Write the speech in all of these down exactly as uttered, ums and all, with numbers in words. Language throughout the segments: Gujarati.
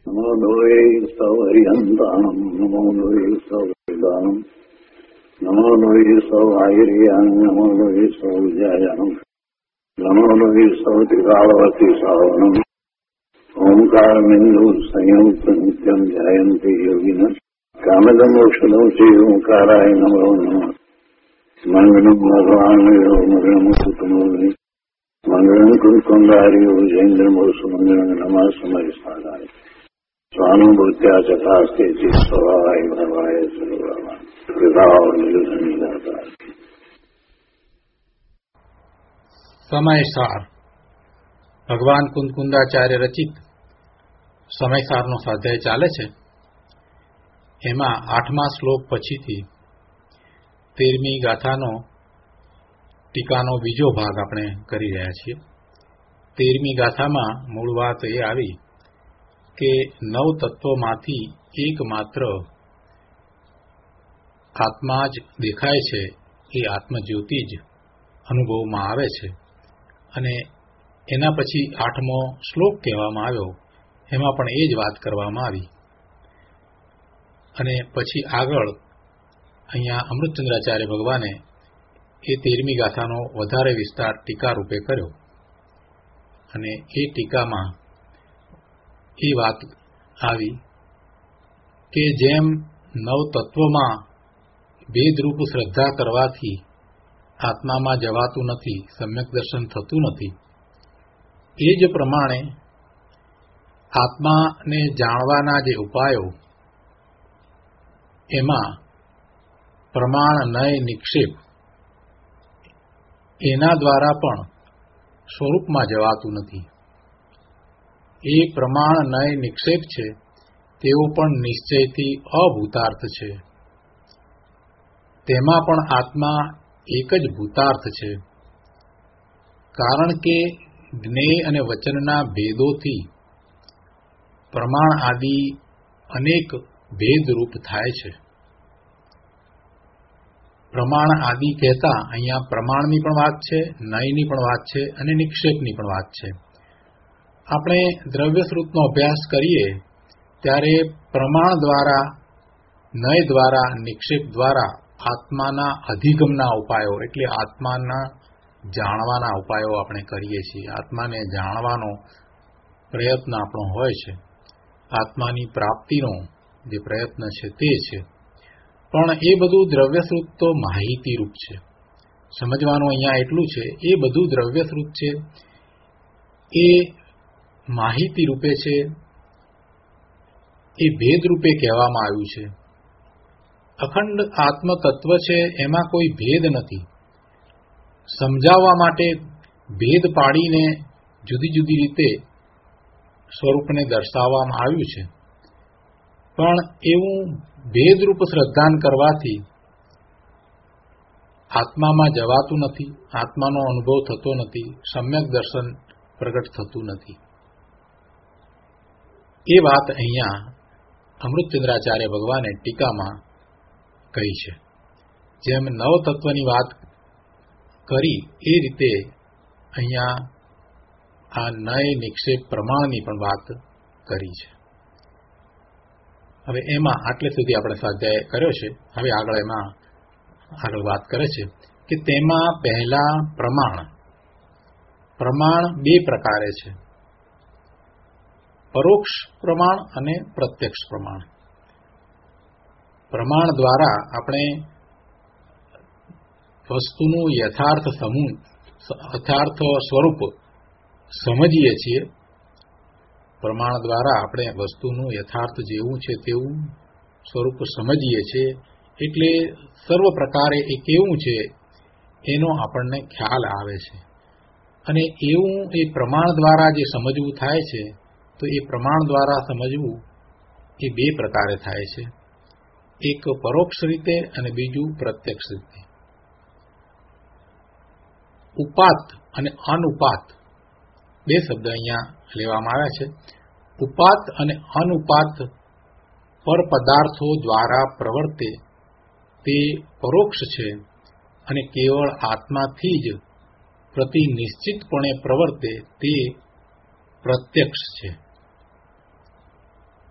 નમો લોહે સૌહરિહંતાણમ નમો લોહે સૌદાનમ નમો લોહે સૌઆયર્યાન નમો લોહે સૌજાયાનમ નમો લોહે સૌત્રિકાળવતી સાવનમ ઓમકાર બિંદુ સંયુક્ત નિત્યમ જયંતિ યોગિન કામદમોક્ષદમ શ્રી ઓંકારાય નમો નમઃ મંગલમ ભગવાન મંગલમ કુટુંબી મંગલમ કુંડારીઓ જૈન્દ્રમોસુ મંગલમ નમઃ સમય સ્થાનાય સ્વાનુભૂત્યા ચકાસ્તે સ્વભાવાય ભવાય સર્વમાં કૃપાઓ નિરુધની દાતા. સમયસાર ભગવાન કુંદકુંદાચાર્ય રચિત સમયસારનો સ્વાધ્યાય ચાલે છે. એમાં આઠમા શ્લોક પછીથી તેરમી ગાથાનો ટીકાનો બીજો ભાગ આપણે કરી રહ્યા છીએ. તેરમી ગાથામાં મૂળ વાત એ આવી કે નવ તત્વોમાંથી એકમાત્ર આત્મા જ દેખાય છે, એ આત્મજ્યોતિ જ અનુભવમાં આવે છે. અને એના પછી આઠમો શ્લોક કહેવામાં આવ્યો, એમાં પણ એ જ વાત કરવામાં આવી. અને પછી આગળ અહીંયા અમૃતચંદ્રાચાર્ય ભગવાને એ તેરમી ગાથાનો વધારે વિસ્તાર ટીકા રૂપે કર્યો. અને એ ટીકામાં એ વાત આવી કે જેમ નવ તત્વમાં ભેદરૂપ શ્રદ્ધા કરવાથી આત્મામાં જવાતું નથી, સમ્યક દર્શન થતું નથી, એ જ પ્રમાણે આત્માને જાણવાના જે ઉપાયો એમાં પ્રમાણ નય નિક્ષેપ એના દ્વારા પણ સ્વરૂપમાં જવાતું નથી. એ પ્રમાણ નય નિક્ષેપ છે તેઓ પણ નિશ્ચયથી અભૂતાર્થ છે. તેમાં પણ આત્મા એક જ ભૂતાર્થ છે. કારણ કે જ્ઞેય અને વચનના ભેદોથી પ્રમાણ આદિ અનેક ભેદરૂપ થાય છે. પ્રમાણ આદિ કહેતા અહીંયા પ્રમાણની પણ વાત છે, નયની પણ વાત છે અને નિક્ષેપની પણ વાત છે. આપણે દ્રવ્યશ્રુતનો અભ્યાસ કરીએ ત્યારે પ્રમાણ દ્વારા, નય દ્વારા, નિક્ષેપ દ્વારા આત્માના અધિગમના ઉપાયો એટલે આત્માના જાણવાના ઉપાયો આપણે કરીએ છીએ. આત્માને જાણવાનો પ્રયત્ન આપણો હોય છે. આત્માની પ્રાપ્તિનો જે પ્રયત્ન છે તે છે. પણ એ બધું દ્રવ્યશ્રુત તો માહિતીરૂપ છે. સમજવાનું અહીંયા એટલું છે, એ બધું દ્રવ્યશ્રુત છે, એ માહિતી રૂપે છે, એ ભેદ રૂપે કહેવામાં આવ્યું છે. અખંડ આત્મતત્વ છે, એમાં કોઈ ભેદ નથી. સમજાવવા માટે ભેદ પાડીને જુદી જુદી રીતે સ્વરૂપને દર્શાવવામાં આવ્યું છે. પણ એવું ભેદરૂપ શ્રદ્ધાન કરવાથી આત્મામાં જવાતું નથી, આત્માનો અનુભવ થતો નથી, સમ્યક દર્શન પ્રગટ થતું નથી. એ વાત અહીંયા અમૃતચંદ્રાચાર્ય ભગવાને ટીકામાં કહી છે. જેમ નવ તત્વની વાત કરી એ રીતે અહીંયા આ નય નિક્ષેપ પ્રમાણની પણ વાત કરી છે. હવે એમાં આટલે સુધી આપણે સ્વાધ્યાય કર્યો છે. હવે આગળ એમાં આગળ વાત કરે છે કે તેમાં પહેલા પ્રમાણ પ્રમાણ બે પ્રકારે છે, પરોક્ષ પ્રમાણ અને પ્રત્યક્ષ પ્રમાણ. પ્રમાણ દ્વારા આપણે વસ્તુનું યથાર્થ સમૂહ યથાર્થ સ્વરૂપ સમજીએ છીએ. પ્રમાણ દ્વારા આપણે વસ્તુનું યથાર્થ જેવું છે તેવું સ્વરૂપ સમજીએ છીએ. એટલે સર્વ પ્રકારે એ કેવું છે એનો આપણને ખ્યાલ આવે છે. અને એવું એ પ્રમાણ દ્વારા જે સમજવું થાય છે, તો એ પ્રમાણ દ્વારા સમજવું એ બે પ્રકારે થાય છે. એક પરોક્ષ રીતે અને બીજું પ્રત્યક્ષ રીતે. ઉપાત અને અનુપાત બે શબ્દ અહીંયા લેવામાં આવ્યા છે. ઉપાત અને અનુપાત પર પદાર્થો દ્વારા પ્રવર્તે તે પરોક્ષ છે, અને કેવળ આત્માથી જ પ્રતિ નિશ્ચિતપણે પ્રવર્તે તે પ્રત્યક્ષ છે.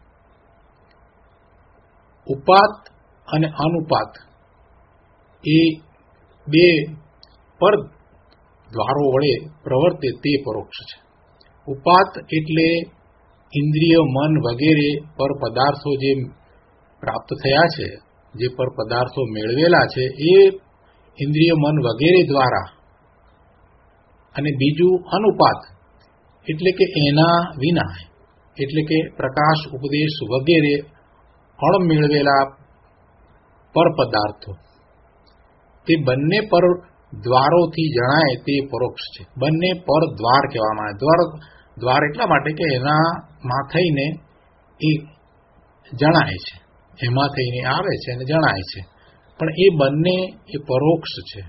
ઉપાત અને અનુપાત એ બે પર દ્વારો વડે પ્રવર્તે તે પરોક્ષ છે. ઉપાત એટલે ઇન્દ્રિય, મન વગેરે પર પદાર્થો જે પ્રાપ્ત થયા છે, જે પર પદાર્થો મેળવેલા છે એ ઇન્દ્રિય, મન વગેરે દ્વારા. અને બીજું અનુપાત એટલે કે એના વિના, એટલે કે પ્રકાશ, ઉપદેશ વગેરે અણ મેળવેલા પર પદાર્થો. તે બંને પર દ્વારોથી જણાય તે પરોક્ષ છે. બંને પર દ્વાર કહેવામાં આવે. દ્વાર દ્વાર એટલા માટે કે એનામાં થઈને એ જણાય છે, એમાં થઈને આવે છે અને જણાય છે, પણ એ બંને એ પરોક્ષ છે.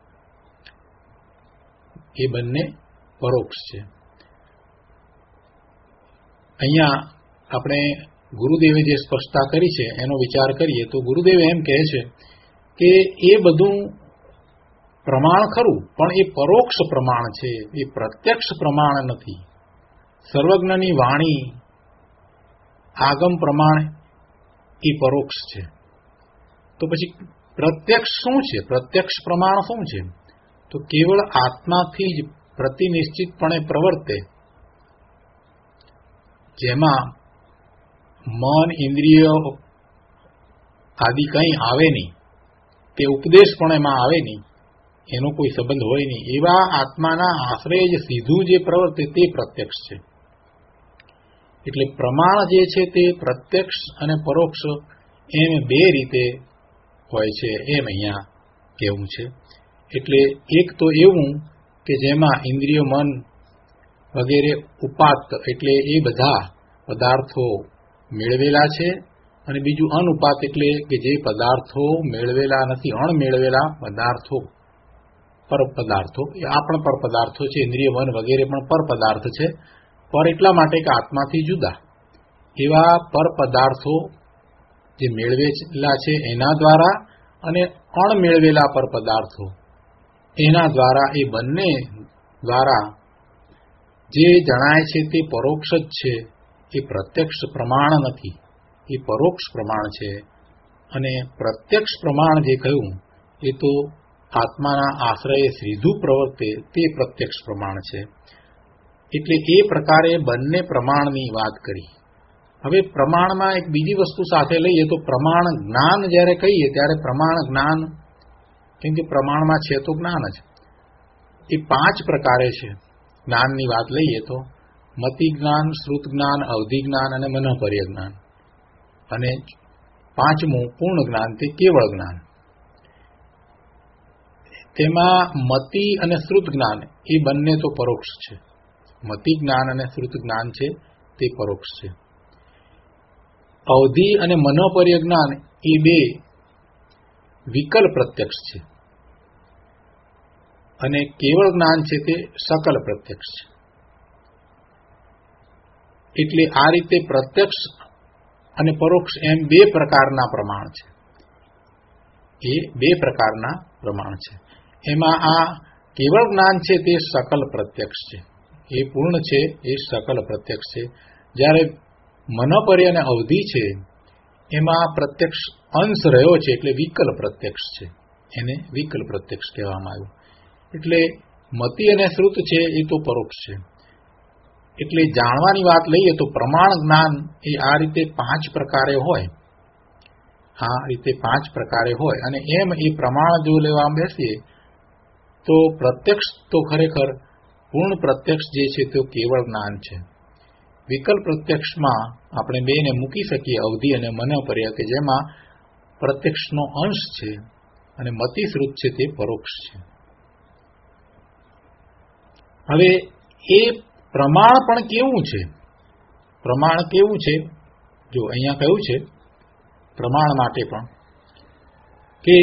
એ બંને પરોક્ષ છે. અહીંયા આપણે ગુરુદેવે જે સ્પષ્ટતા કરી છે એનો વિચાર કરીએ તો ગુરુદેવ એમ કહે છે કે એ બધું પ્રમાણ ખરું, પણ એ પરોક્ષ પ્રમાણ છે, એ પ્રત્યક્ષ પ્રમાણ નથી. સર્વજ્ઞની વાણી, આગમ પ્રમાણ એ પરોક્ષ છે. તો પછી પ્રત્યક્ષ શું છે? પ્રત્યક્ષ પ્રમાણ શું છે? તો કેવળ આત્માથી જ પ્રતિનિશ્ચિતપણે પ્રવર્તે, જેમાં મન, ઇન્દ્રિયો આદિ કંઈ આવે નહીં, તે ઉપદેશ પણ એમાં આવે નહીં, એનો કોઈ સંબંધ હોય નહીં, એવા આત્માના આશ્રય જ સીધું જે પ્રવર્તે તે પ્રત્યક્ષ છે. એટલે પ્રમાણ જે છે તે પ્રત્યક્ષ અને પરોક્ષ એમ બે રીતે હોય છે, એમ અહીંયા કહેવું છે. એટલે એક તો એવું કે જેમાં ઇન્દ્રિય, મન વગેરે ઉપાત એટલે એ બધા પદાર્થો મેળવેલા છે, અને બીજું અનુપાત એટલે કે જે પદાર્થો મેળવેલા નથી, અણ મેળવેલા પદાર્થો, પર પદાર્થો. એ આ પણ પર પદાર્થો છે, ઇન્દ્રિય, મન વગેરે પણ પર પદાર્થ છે. પર એટલા માટે કે આત્માથી જુદા એવા પર પદાર્થો જે મેળવેલા છે એના દ્વારા, અને અણ મેળવેલા પર પદાર્થો એના દ્વારા, એ બંને દ્વારા જે જણાય છે તે પરોક્ષ જ છે. એ પ્રત્યક્ષ પ્રમાણ નથી, એ પરોક્ષ પ્રમાણ છે. અને પ્રત્યક્ષ પ્રમાણ જે કહ્યું એ તો આત્માના આશ્રયે સીધું પ્રવર્તે તે પ્રત્યક્ષ પ્રમાણ છે. એટલે એ પ્રકારે બંને પ્રમાણની વાત કરી. હવે પ્રમાણમાં એક બીજી વસ્તુ સાથે લઈએ તો પ્રમાણ જ્ઞાન જ્યારે કહીએ ત્યારે પ્રમાણ જ્ઞાન, કેમ કે પ્રમાણમાં છે તો જ્ઞાન જ, એ પાંચ પ્રકારે છે. જ્ઞાનની વાત લઈએ તો મતિ જ્ઞાન, શ્રુત જ્ઞાન, અવધિ જ્ઞાન અને મનઃપર્ય જ્ઞાન. અને પાંચમું પૂર્ણ જ્ઞાન તે કેવળ જ્ઞાન. તેમાં મતિ અને શ્રુત જ્ઞાન એ બંને તો પરોક્ષ છે. મતિ જ્ઞાન અને શ્રુત જ્ઞાન છે તે પરોક્ષ છે. અવધિ અને મનઃપર્ય જ્ઞાન એ બે વિકલ પ્રત્યક્ષ છે, અને કેવળ જ્ઞાન છે તે સકલ પ્રત્યક્ષ છે. એટલે આ રીતે પ્રત્યક્ષ અને પરોક્ષ એમ બે પ્રકારના પ્રમાણ છે. એ બે પ્રકારના પ્રમાણ છે. એમાં આ કેવળ જ્ઞાન છે તે સકલ પ્રત્યક્ષ છે, એ પૂર્ણ છે, એ સકલ પ્રત્યક્ષ છે. જ્યારે મનઃપર્ય અને અવધિ છે એમાં પ્રત્યક્ષ અંશ રહ્યો છે, એટલે વિકલ પ્રત્યક્ષ છે, એને વિકલ પ્રત્યક્ષ કહેવામાં આવ્યું. એટલે મતિ અને શ્રુત છે એ તો પરોક્ષ છે. એટલે જાણવાની વાત લઈએ તો પ્રમાણ જ્ઞાન એ આ રીતે પાંચ પ્રકારે હોય, આ રીતે પાંચ પ્રકારે હોય. અને એમ એ પ્રમાણ જો લેવા બેસીએ તો પ્રત્યક્ષ તો ખરેખર પૂર્ણ પ્રત્યક્ષ જે છે તે કેવળ જ્ઞાન છે. વિકલ્પ પ્રત્યક્ષમાં આપણે બેને મૂકી શકીએ, અવધિ અને મનઃપર્ય, કે જેમાં પ્રત્યક્ષનો અંશ છે, અને મતિ શ્રુત છે તે પરોક્ષ છે. હવે એ પ્રમાણ પણ કેવું છે? પ્રમાણ કેવું છે? જો અહીંયા કહ્યું છે પ્રમાણ માટે પણ કે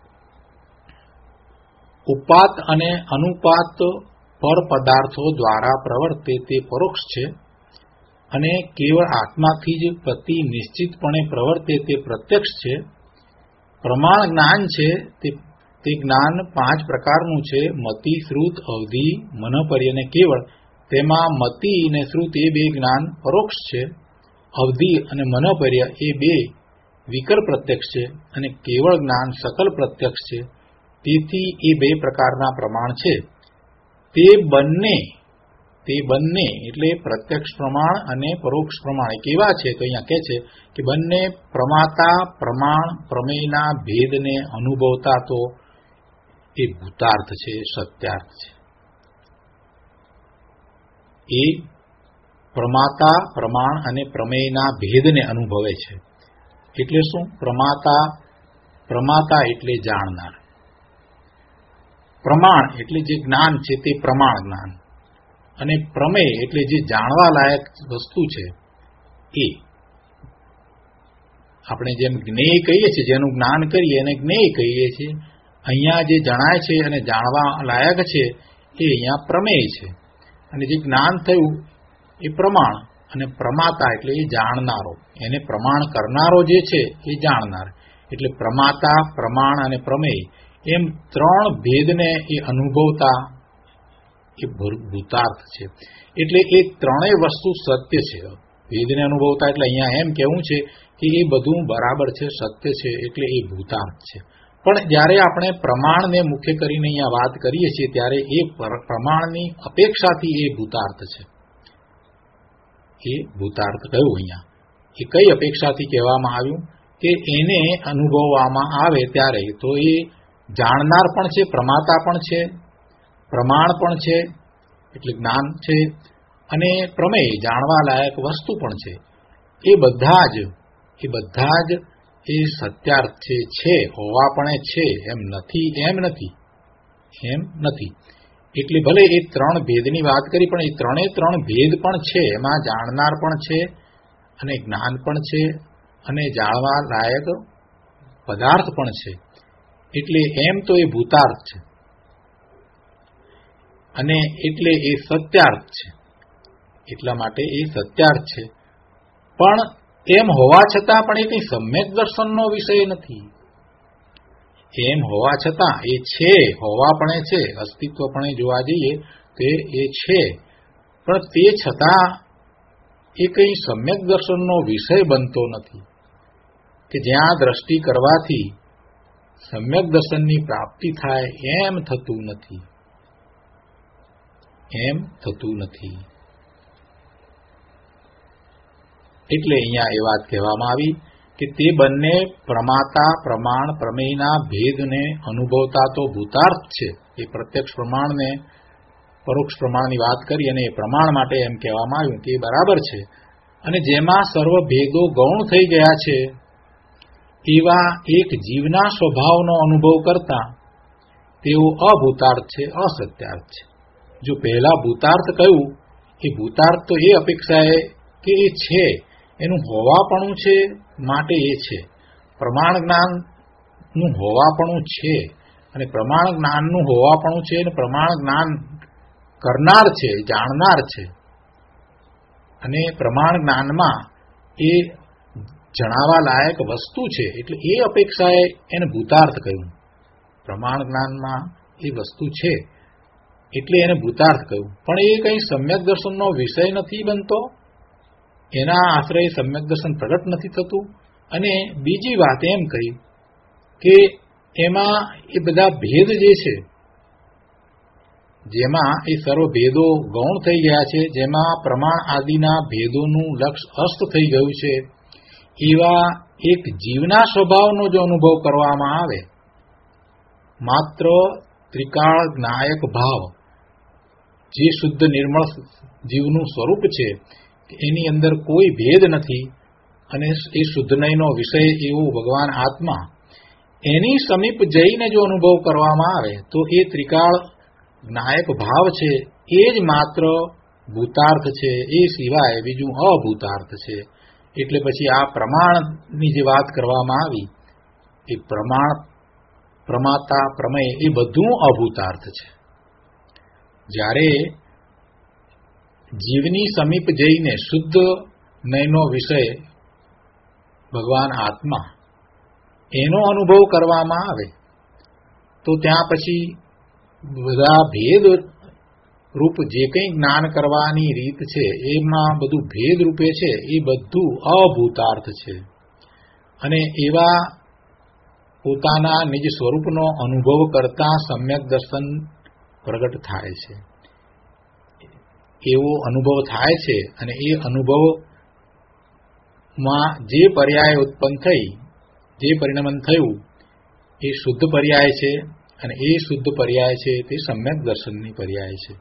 ઉપાત અને અનુપાત પર પદાર્થો દ્વારા પ્રવર્તે તે પરોક્ષ છે, અને કેવળ આત્માથી જ પ્રતિ નિશ્ચિતપણે પ્રવર્તે તે પ્રત્યક્ષ છે. પ્રમાણ જ્ઞાન છે તે તે જ્ઞાન પાંચ પ્રકારનું છે: મતિ, શ્રુત, અવધિ, મનઃપર્ય અને કેવળ. તેમાં મતિ અને શ્રુત એ બે જ્ઞાન પરોક્ષ છે. અવધિ અને મનઃપર્ય એ બે વિકલ પ્રત્યક્ષ છે અને કેવળ જ્ઞાન સકલ પ્રત્યક્ષ છે. તેથી એ બે પ્રકારના પ્રમાણ છે. તે બંને તે બંને એટલે પ્રત્યક્ષ પ્રમાણ અને પરોક્ષ પ્રમાણ એ કેવા છે તો અહીંયા કહે છે કે બંને પ્રમાતા પ્રમાણ પ્રમેયના ભેદને અનુભવતા તો એ ભૂતાર્થ છે, સત્યાર્થ છે. એ પ્રમાતા પ્રમાણ અને પ્રમેયના ભેદને અનુભવે છે. એટલે શું? પ્રમાતા પ્રમાતા એટલે જાણનાર, પ્રમાણ એટલે જે જ્ઞાન છે તે પ્રમાણ જ્ઞાન, અને પ્રમેય એટલે જે જાણવા લાયક વસ્તુ છે એ. આપણે જેમ જ્ઞેય કહીએ છીએ, જેનું જ્ઞાન કરીએ એને જ્ઞેય કહીએ છીએ. અહીંયા જે જણાય છે અને જાણવા લાયક છે એ અહીંયા પ્રમેય છે, અને જે જ્ઞાન થયું એ પ્રમાણ, અને પ્રમાતા એટલે એ જાણનારો, એને પ્રમાણ કરનારો જે છે એ જાણનાર. એટલે પ્રમાતા પ્રમાણ અને પ્રમેય એમ ત્રણ ભેદને એ અનુભવતા એ ભૂતાર્થ છે. એટલે એ ત્રણેય વસ્તુ સત્ય છે. ભેદને અનુભવતા એટલે અહીંયા એમ કહેવું છે કે એ બધું બરાબર છે, સત્ય છે, એટલે એ ભૂતાર્થ છે. પણ જ્યારે આપણે પ્રમાણને મુખ્ય કરીને અહીંયા વાત કરીએ છીએ ત્યારે એ પ્રમાણની અપેક્ષાથી એ ભૂતાર્થ છે. એ ભૂતાર્થ કહ્યું અહીંયા. એ કઈ અપેક્ષાથી કહેવામાં આવ્યું કે એને અનુભવવામાં આવે ત્યારે તો એ જાણનાર પણ છે, પ્રમાતા પણ છે, પ્રમાણ પણ છે એટલે જ્ઞાન છે, અને પ્રમેય જાણવા લાયક વસ્તુ પણ છે. એ બધા જ એ બધા જ એ સત્યાર્થ છે. છે હોવા પણ છે, એમ નથી એમ નથી એમ નથી. એટલે ભલે એ ત્રણ ભેદની વાત કરી પણ એ ત્રણે ત્રણ ભેદ પણ છે. એમાં જાણનાર પણ છે અને જ્ઞાન પણ છે અને જાણવા લાયક પદાર્થ પણ છે. એટલે એમ તો એ ભૂતાર્થ છે અને એટલે એ સત્યાર્થ છે. એટલા માટે એ સત્યાર્થ છે. પણ એમ હોવા છતાં પણ એ કંઈ સમ્યક દર્શનનો વિષય નથી. એમ હોવા છતાં એ છે, હોવા પણ છે, અસ્તિત્વ પણ જોવા જઈએ તો એ છે, પણ તે છતાં એ કંઈ સમ્યક દર્શનનો વિષય બનતો નથી. કે જ્યાં દ્રષ્ટિ કરવાથી સમ્યક દર્શનની પ્રાપ્તિ થાય એમ થતું નથી. એમ થતું નથી. એટલે અહીંયા એ વાત કહેવામાં આવી કે તે બંને પ્રમાતા પ્રમાણ પ્રમેયના ભેદને અનુભવતા તો ભૂતાર્થ છે. એ પ્રત્યક્ષ પ્રમાણને પરોક્ષ પ્રમાણની વાત કરી અને એ પ્રમાણ માટે એમ કહેવામાં આવ્યું કે એ બરાબર છે. અને જેમાં સર્વ ભેદો ગૌણ થઈ ગયા છે એવા એક જીવના સ્વભાવનો અનુભવ કરતા તેઓ અભૂતાર્થ છે, અસત્યાર્થ છે. જો પહેલા ભૂતાર્થ કહ્યું એ ભૂતાર્થ તો એ અપેક્ષાએ કે એ છે, એનું હોવાપણું છે માટે એ છે. પ્રમાણ જ્ઞાનનું હોવાપણું છે અને પ્રમાણ જ્ઞાનનું હોવાપણું છે અને પ્રમાણ જ્ઞાન કરનાર છે, જાણનાર છે. અને પ્રમાણ જ્ઞાનમાં એ જણાવા લાયક વસ્તુ છે એટલે એ અપેક્ષાએ એને ભૂતાર્થ કહ્યું. પ્રમાણ જ્ઞાનમાં એ વસ્તુ છે એટલે એને ભૂતાર્થ કહ્યું. પણ એ કંઈ સમ્યક દર્શનનો વિષય નથી બનતો, એના આશ્રય સમ્યક દર્શન પ્રગટ નથી થતું. અને બીજી વાત એમ કહી કે એમાં એ બધા ભેદ જે છે, જેમાં એ સર્વ ભેદો ગૌણ થઈ ગયા છે, જેમાં પ્રમાણ આદિના ભેદોનું લક્ષ્ય અસ્ત થઈ ગયું છે, એવા એક જીવના સ્વભાવનો જો અનુભવ કરવામાં આવે, માત્ર ત્રિકાળ જ્ઞાયક ભાવ જે શુદ્ધ નિર્મળ જીવનું સ્વરૂપ છે, એની અંદર કોઈ ભેદ નથી અને એ શુદ્ધ નયનો વિષય એવો ભગવાન આત્મા, એની સમીપ જઈને જો અનુભવ કરવામાં આવે તો એ ત્રિકાળ જ્ઞાયક ભાવ છે એ જ માત્ર ભૂતાર્થ છે, એ સિવાય બીજું અભૂતાર્થ છે. એટલે પછી આ પ્રમાણની જે વાત કરવામાં આવી એ પ્રમાણ પ્રમાતા પ્રમેય એ બધું અભૂતાર્થ છે. જ્યારે જીવની સમીપ જઈને શુદ્ધ નયનો વિષય ભગવાન આત્મા એનો અનુભવ કરવામાં આવે તો ત્યાં પછી બધા ભેદ રૂપ જે કંઈ જ્ઞાન કરવાની રીત છે એમાં બધું ભેદ રૂપે છે એ બધું અભૂતાર્થ છે. અને એવા પોતાના નિજ સ્વરૂપનો અનુભવ કરતા સમ્યક દર્શન પ્રગટ થાય છે. એવો અનુભવ થાય છે અને એ અનુભવમાં જે પર્યાય ઉત્પન્ન થઈ, જે પરિણમન થયું એ શુદ્ધ પર્યાય છે અને એ શુદ્ધ પર્યાય છે તે સમ્યક દર્શનની પર્યાય છે.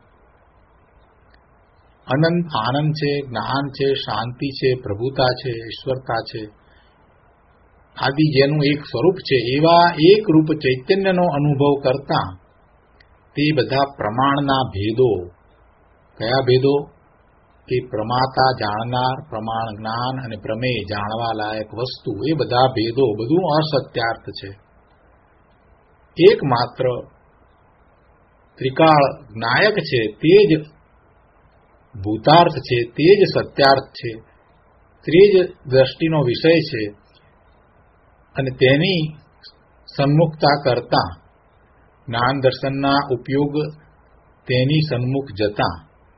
અનંત આનંદ છે, જ્ઞાન છે, શાંતિ છે, પ્રભુતા છે, ઈશ્વરતા છે આદિ જેનું એક સ્વરૂપ છે એવા એક રૂપ ચૈતન્યનો અનુભવ કરતા તે બધા પ્રમાણના ભેદો, કયા ભેદો? કે પ્રમાતા જાણનાર, પ્રમાણ જ્ઞાન અને પ્રમેય જાણવા લાયક વસ્તુ, એ બધા ભેદો બધું અસત્યાર્થ છે. એકમાત્ર ત્રિકાળ નાયક છે તે જ ભૂતાર્થ છે, તે જ સત્યાર્થ છે, તે જ દ્રષ્ટિનો વિષય છે અને તેની સન્મુખતા કરતા જ્ઞાન દર્શનના ઉપયોગ તેની સન્મુખ જતા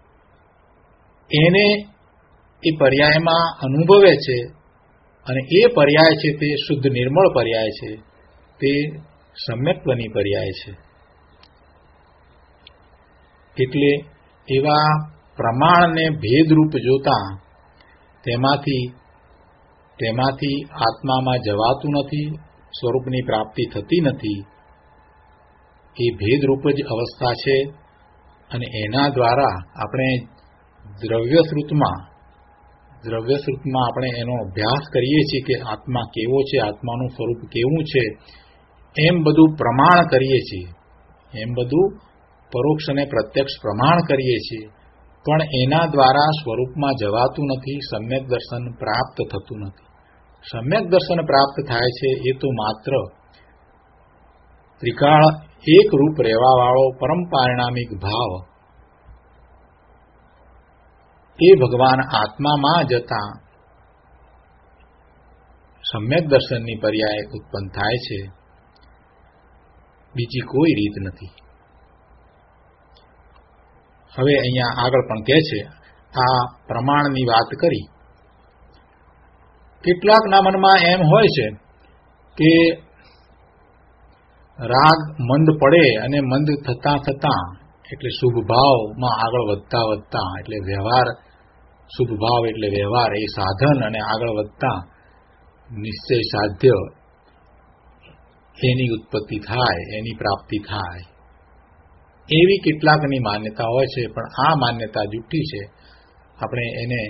એને એ પર્યાયમાં અનુભવે છે અને એ પર્યાય છે તે શુદ્ધ નિર્મળ પર્યાય છે, તે સમ્યક્ત્વની પર્યાય છે. એટલે એવા પ્રમાણને ભેદરૂપ જોતા તેમાંથી તેમાંથી આત્મામાં જવાતું નથી, સ્વરૂપની પ્રાપ્તિ થતી નથી. એ ભેદરૂપ જ અવસ્થા છે અને એના દ્વારા આપણે દ્રવ્યશ્રુતમાં દ્રવ્યશ્રુતમાં આપણે એનો અભ્યાસ કરીએ છીએ કે આત્મા કેવો છે, આત્માનું સ્વરૂપ કેવું છે, એમ બધું પ્રમાણ કરીએ છીએ, એમ બધું પરોક્ષ અને પ્રત્યક્ષ પ્રમાણ કરીએ છીએ, પણ એના દ્વારા સ્વરૂપમાં જવાતું નથી, સમ્યક દર્શન પ્રાપ્ત થતું નથી. સમ્યક દર્શન પ્રાપ્ત થાય છે એ તો માત્ર ત્રિકાળ એક રૂપ રહેવાવાળો પરમ પારિણામિક ભાવ એ ભગવાન આત્મામાં જતા સમ્યક દર્શનની પર્યાય ઉત્પન્ન થાય છે, બીજી કોઈ રીત નથી. હવે અહીંયા આગળ પણ કહે છે, આ પ્રમાણની વાત કરી. કેટલાકના મનમાં એમ હોય છે કે રાગ મંદ પડે અને મંદ થતા થતા એટલે શુભ ભાવમાં આગળ વધતા વધતા એટલે વ્યવહાર, શુભ ભાવ એટલે વ્યવહાર, એ સાધન અને આગળ વધતા નિશ્ચય સાધ્ય એની ઉત્પત્તિ થાય, એની પ્રાપ્તિ થાય, એવી કેટલાકની માન્યતા હોય છે. પણ આ માન્યતા જુઠ્ઠી છે. આપણે એને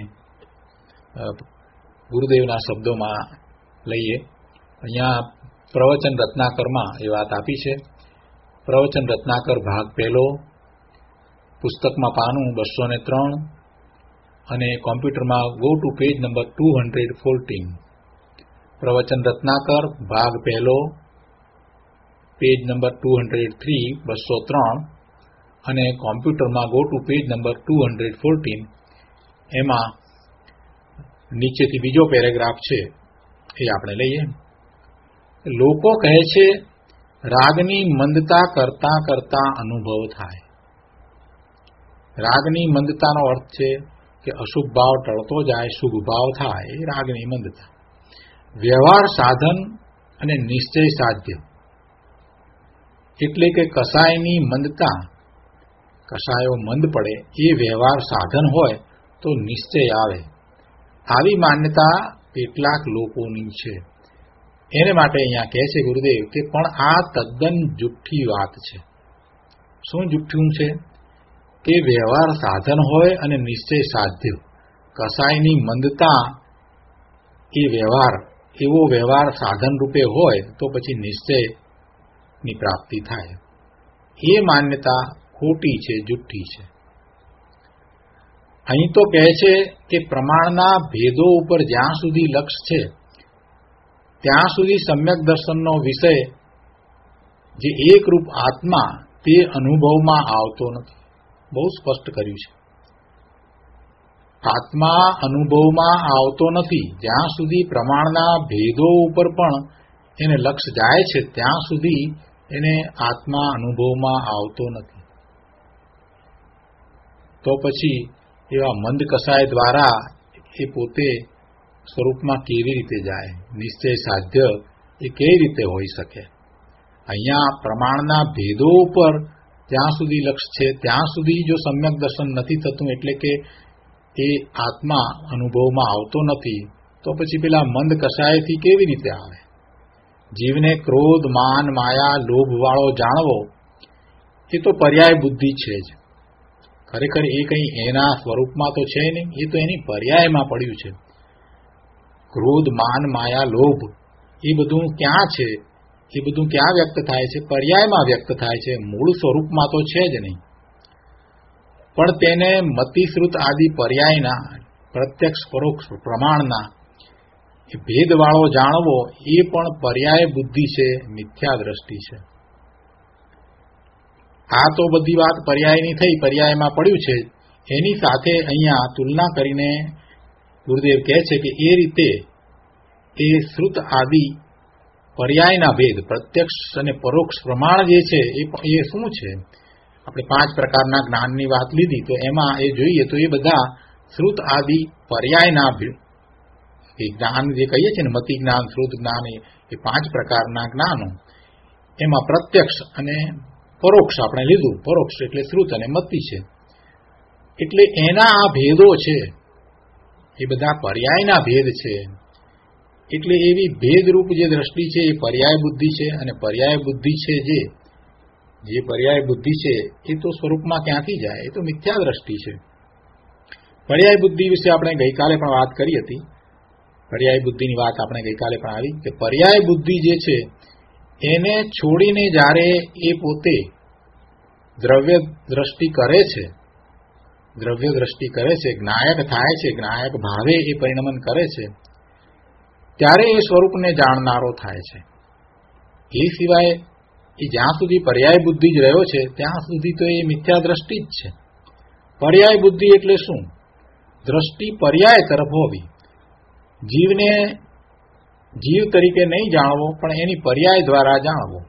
ગુરુદેવના શબ્દોમાં લઈએ. અહીંયા પ્રવચન રત્નાકરમાં એ વાત આપી છે. પ્રવચન રત્નાકર ભાગ પહેલો, પુસ્તકમાં પાનું બસો ને ત્રણ અને કોમ્પ્યુટરમાં go to page number two hundred fourteen. પ્રવચન રત્નાકર ભાગ પહેલો, page number two hundred three, બસો ત્રણ અને કોમ્પ્યુટરમાં go to page number two hundred fourteen. એમાં નીચેથી બીજો પેરેગ્રાફ છે એ આપણે લઈએ. લોકો કહે છે રાગની મંદતા કરતા કરતા અનુભવ થાય. રાગની મંદતાનો અર્થ છે કે અશુભ ભાવ ટળતો જાય, શુભ ભાવ થાય, એ રાગની મંદતા. વ્યવહાર સાધન અને નિશ્ચય સાધ્ય એટલે કે કસાયની મંદતા, કસાયો મંદ પડે એ વ્યવહાર સાધન હોય તો નિશ્ચય આવે. આવી માન્યતા કેટલાક લોકોની છે. એને માટે અહીંયા કહે છે ગુરુદેવ કે પણ આ તદ્દન જુઠ્ઠી વાત છે. શું જુઠ્ઠું છે? કે વ્યવહાર સાધન હોય અને નિશ્ચય સાધ્ય, કસાયની મંદતા એ વ્યવહાર, એવો વ્યવહાર સાધન રૂપે હોય તો પછી નિશ્ચયની પ્રાપ્તિ થાય. એ માન્યતા ખોટી છે, જુઠ્ઠી છે. અહીં તો કહે છે કે પ્રમાણના ભેદો ઉપર જ્યાં સુધી લક્ષ છે ત્યાં સુધી સમ્યક દર્શનનો વિષય જે એકરૂપ આત્મા તે અનુભવમાં આવતો નથી. બહુ સ્પષ્ટ કર્યું છે. આત્મા અનુભવમાં આવતો નથી. જ્યાં સુધી પ્રમાણના ભેદો ઉપર પણ એને લક્ષ જાય છે ત્યાં સુધી એને આત્મા અનુભવમાં આવતો નથી. તો પછી એવા મંદ કસાય દ્વારા એ પોતે સ્વરૂપમાં કેવી રીતે જાય, નિશ્ચય સાધ્ય એ કેવી રીતે હોઈ શકે? અહીંયા પ્રમાણના ભેદો ઉપર જ્યાં સુધી લક્ષ છે ત્યાં સુધી જો સમ્યક દર્શન નથી થતું, એટલે કે એ આત્મા અનુભવમાં આવતો નથી, તો પછી પેલા મંદ કષાયથી કેવી રીતે આવે? જીવને ક્રોધ, માન, માયા, લોભ વાળો જાણવો એ તો પર્યાય બુદ્ધિ છે જ. ખરેખર એ કંઈ એના સ્વરૂપમાં તો છે નહીં, એ તો એની પર્યાયમાં પડ્યું છે. ક્રોધ, માન, માયા, લોભ એ બધું ક્યાં છે? એ બધું ક્યાં વ્યક્ત થાય છે? પર્યાયમાં વ્યક્ત થાય છે, મૂળ સ્વરૂપમાં તો છે જ નહીં. પણ તેને મતિશ્રુત આદિ પર્યાયના, પ્રત્યક્ષ પરોક્ષ પ્રમાણના એ ભેદવાળો જાણવો એ પણ પર્યાય બુદ્ધિ છે, મિથ્યા દ્રષ્ટિ છે. આ તો બધી વાત પર્યાયની થઈ, પર્યાયમાં પડ્યું છે. એની સાથે અહીંયા તુલના કરીને ગુરુદેવ કહે છે કે એ રીતે એ શ્રુત આદિ પર્યાયના ભેદ, પ્રત્યક્ષ અને પરોક્ષ પ્રમાણ જે છે એ શું છે? આપણે પાંચ પ્રકારના જ્ઞાનની વાત લીધી, તો એમાં એ જોઈએ તો એ બધા શ્રુત આદિ પર્યાયના જ્ઞાન જે કહીએ છીએ ને, મતિ જ્ઞાન, શ્રુત જ્ઞાન, એ પાંચ પ્રકારના જ્ઞાનો, એમાં પ્રત્યક્ષ અને પરોક્ષ આપણે લીધું. પરોક્ષ એટલે શ્રુત અને મતિ છે. એટલે એના આ ભેદો છે, એ બધા પર્યાયના ભેદ છે. એટલે એવી ભેદરૂપ જે દ્રષ્ટિ છે એ પર્યાય બુદ્ધિ છે. અને પર્યાય બુદ્ધિ છે જે જે પર્યાય બુદ્ધિ છે એ તો સ્વરૂપમાં ક્યાંથી જાય? એ તો મિથ્યા દ્રષ્ટિ છે. પર્યાય બુદ્ધિ વિશે આપણે ગઈકાલે પણ વાત કરી હતી. પર્યાય બુદ્ધિની વાત આપણે ગઈકાલે પણ આવી કે પર્યાય બુદ્ધિ જે છે એને છોડીને જ્યારે એ પોતે દ્રવ્ય દ્રષ્ટિ કરે છે, દ્રવ્ય દ્રષ્ટિ કરે છે, જ્ઞાયક થાય છે, જ્ઞાયક ભાવે એ પરિણમન કરે છે, ત્યારે એ સ્વરૂપને જાણનારો થાય છે. એ સિવાય એ જ્યાં સુધી પર્યાય બુદ્ધિ જ રહ્યો છે ત્યાં સુધી તો એ મિથ્યા દ્રષ્ટિ જ છે. પર્યાય બુદ્ધિ એટલે શું? દ્રષ્ટિ પર્યાય તરફ હોવી. જીવને જીવ તરીકે નહીં જાણવો, પણ એની પર્યાય દ્વારા જાણવો.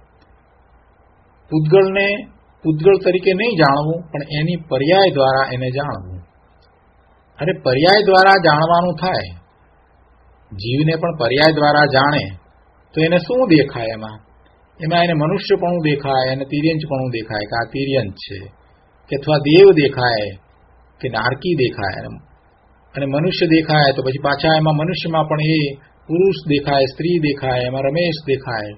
પૂતગળને પૂતગળ તરીકે નહીં જાણવું, પણ એની પર્યાય દ્વારા એને જાણવું. અને પર્યાય દ્વારા જાણવાનું થાય, જીવને પણ પર્યાય દ્વારા જાણે તો એને શું દેખાય? એમાં એમાં એને મનુષ્યપણું દેખાય, એને તિર્યંચપણું દેખાય કે આ તિર્યંચ છે, કે અથવા દેવ દેખાય કે નારકી દેખાય. અને મનુષ્ય દેખાય તો પછી પાછા એમાં મનુષ્યમાં પણ એ પુરુષ દેખાય, સ્ત્રી દેખાય, એમાં રમેશ દેખાય,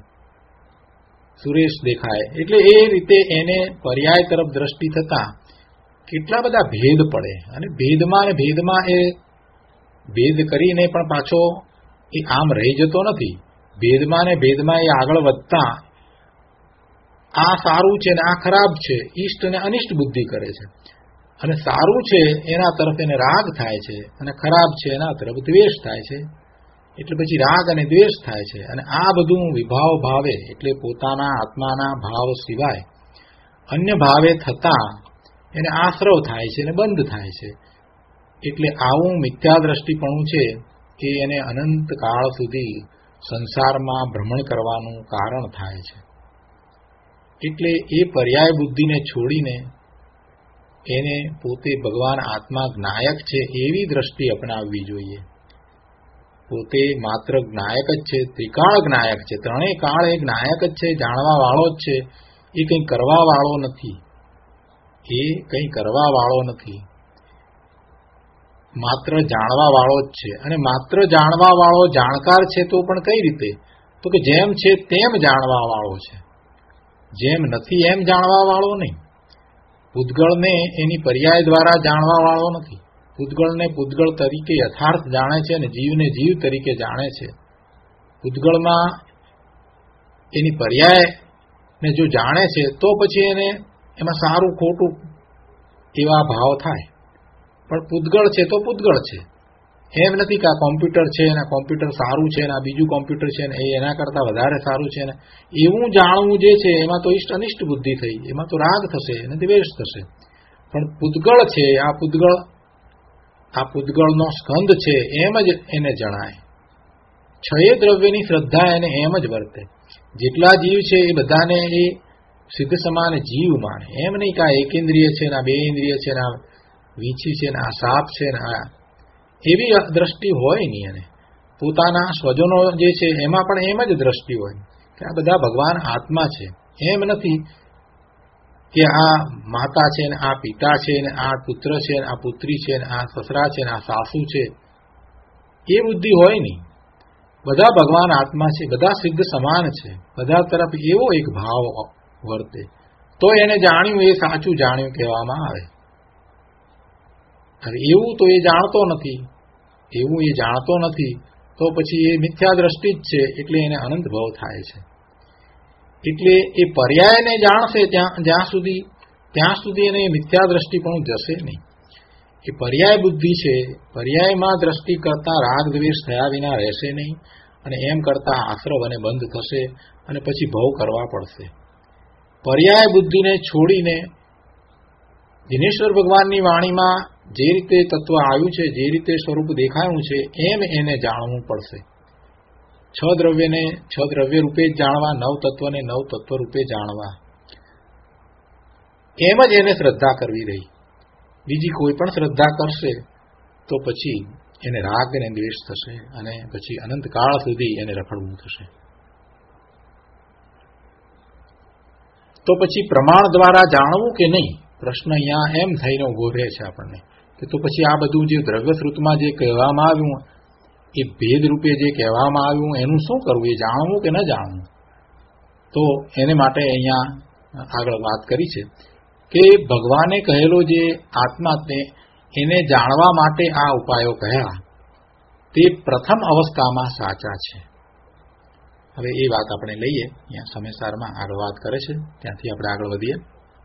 સુરેશ દેખાય. એટલે એ રીતે એને પર્યાય તરફ દ્રષ્ટિ થતા કેટલા બધા ભેદ પડે. અને ભેદમાં ને ભેદમાં એ ભેદ કરીને પણ પાછો એ આમ રહી જતો નથી. ભેદમાં ને ભેદમાં એ આગળ વધતા આ સારું છે ને આ ખરાબ છે, ઈષ્ટ અને અનિષ્ટ બુદ્ધિ કરે છે. અને સારું છે એના તરફ એને રાગ થાય છે, અને ખરાબ છે એના તરફ દ્વેષ થાય છે. એટલે પછી રાગ અને દ્વેષ થાય છે. અને આ બધું વિભાવ ભાવે, એટલે પોતાના આત્માના ભાવ સિવાય અન્ય ભાવે થતા એને આશ્રવ થાય છે અને બંધ થાય છે. એટલે આવું મિથ્યા દ્રષ્ટિપણું છે કે એને અનંત કાળ સુધી સંસારમાં ભ્રમણ કરવાનું કારણ થાય છે. એટલે એ પર્યાય બુદ્ધિને છોડીને એને પોતે ભગવાન આત્મા જ્ઞાયક છે એવી દ્રષ્ટિ અપનાવવી જોઈએ. પોતે માત્ર જ્ઞાયક જ છે, ત્રિકાળ જ્ઞાયક છે, ત્રણેય કાળ એ જ્ઞાયક જ છે, જાણવા વાળો જ છે. એ કંઈ કરવા વાળો નથી, એ કંઈ કરવા વાળો નથી, માત્ર જાણવા વાળો જ છે. અને માત્ર જાણવા વાળો જાણકાર છે તો પણ કઈ રીતે? તો કે જેમ છે તેમ જાણવા વાળો છે, જેમ નથી એમ જાણવા વાળો નહીં. પૂતગળને એની પર્યાય દ્વારા જાણવા વાળો નથી. પૂતગળને પૂતગળ તરીકે યથાર્થ જાણે છે અને જીવને જીવ તરીકે જાણે છે. પૂતગળમાં એની પર્યાયને જો જાણે છે તો પછી એને એમાં સારું ખોટું એવા ભાવ થાય. પણ પૂતગળ છે તો પૂતગળ છે, એમ નથી કે આ કોમ્પ્યુટર છે ને કોમ્પ્યુટર સારું છે ને આ બીજું કોમ્પ્યુટર છે ને એ એના કરતાં વધારે સારું છે ને એવું જાણવું જે છે એમાં તો ઇષ્ટ અનિષ્ટ બુદ્ધિ થઈ, એમાં તો રાગ થશે અને દ્વેષ થશે. પણ પૂતગળ છે, આ પૂતગળ આ પૂતગળનો સ્કંદ છે એમ જ એને જણાય. છયે દ્રવ્યની શ્રદ્ધા એને એમ જ વર્તે. જેટલા જીવ છે એ બધાને એ સિદ્ધ સમાન જીવ માને, એમ નહીં કે આ એક ઇન્દ્રિય છે ને આ બે ઇન્દ્રિય છે ને આ વીંછી છે ને આ સાપ છે ને આ, એવી દ્રષ્ટિ હોય નહીં. એને પોતાના સ્વજનો જે છે એમાં પણ એમ જ દ્રષ્ટિ હોય કે આ બધા ભગવાન આત્મા છે. એમ નથી કે આ માતા છે ને આ પિતા છે ને આ પુત્ર છે ને આ પુત્રી છે ને આ સસરા છે ને આ સાસુ છે, એ બુદ્ધિ હોય નહીં. બધા ભગવાન આત્મા છે, બધા સિદ્ધ સમાન છે, બધા તરફ એવો એક ભાવ વર્તે તો એને જાણ્યું એ સાચું જાણ્યું કહેવામાં આવે. હવે એવું તો એ જાણતો નથી, એવું એ જાણતો નથી તો પછી એ મિથ્યા દ્રષ્ટિ જ છે, એટલે એને અનંત ભાવ થાય છે. એટલે એ પર્યાયને જાણશે ત્યાં જ્યાં સુધી ત્યાં સુધી એને મિથ્યા દ્રષ્ટિ પણ જશે નહીં. એ પર્યાય બુદ્ધિ છે, પર્યાયમાં દ્રષ્ટિ કરતા રાગ દ્વેષ થયા વિના રહેશે નહીં, અને એમ કરતા આશ્રવ અને બંધ થશે અને પછી ભવ કરવા પડશે. પર્યાય બુદ્ધિને છોડીને દિનેશ્વર ભગવાનની વાણીમાં જે રીતે તત્વ આવ્યું છે, જે રીતે સ્વરૂપ દેખાયું છે એમ એને જાણવું પડશે. છ દ્રવ્યને છ દ્રવ્ય રૂપે જ જાણવા, નવ તત્વને નવ તત્વ રૂપે જાણવા, એમ જ એને શ્રદ્ધા કરવી રહી. બીજી કોઈ પણ શ્રદ્ધા કરશે તો પછી એને રાગ અને દ્વેષ થશે અને પછી અનંતકાળ સુધી એને રખડવું થશે. તો પછી પ્રમાણ દ્વારા જાણવું કે નહીં, પ્રશ્ન અહીંયા એમ થઈને ઉભો રહે છે આપણને કે તો પછી આ બધું જે દ્રવ્ય શ્રુતમાં જે કહેવામાં આવ્યું, એ ભેદ રૂપે જે કહેવામાં આવ્યું એનું શું કરવું, એ જાણવું કે ન જાણવું? તો એને માટે અહીંયા આગળ વાત કરી છે કે ભગવાને કહેલો જે આત્માને એને જાણવા માટે આ ઉપાયો કહ્યા તે પ્રથમ અવસ્થામાં સાચા છે. હવે એ વાત આપણે લઈએ, અહીંયા સમયસારમાં આગળ વાત કરે છે, ત્યાંથી આપણે આગળ વધીએ.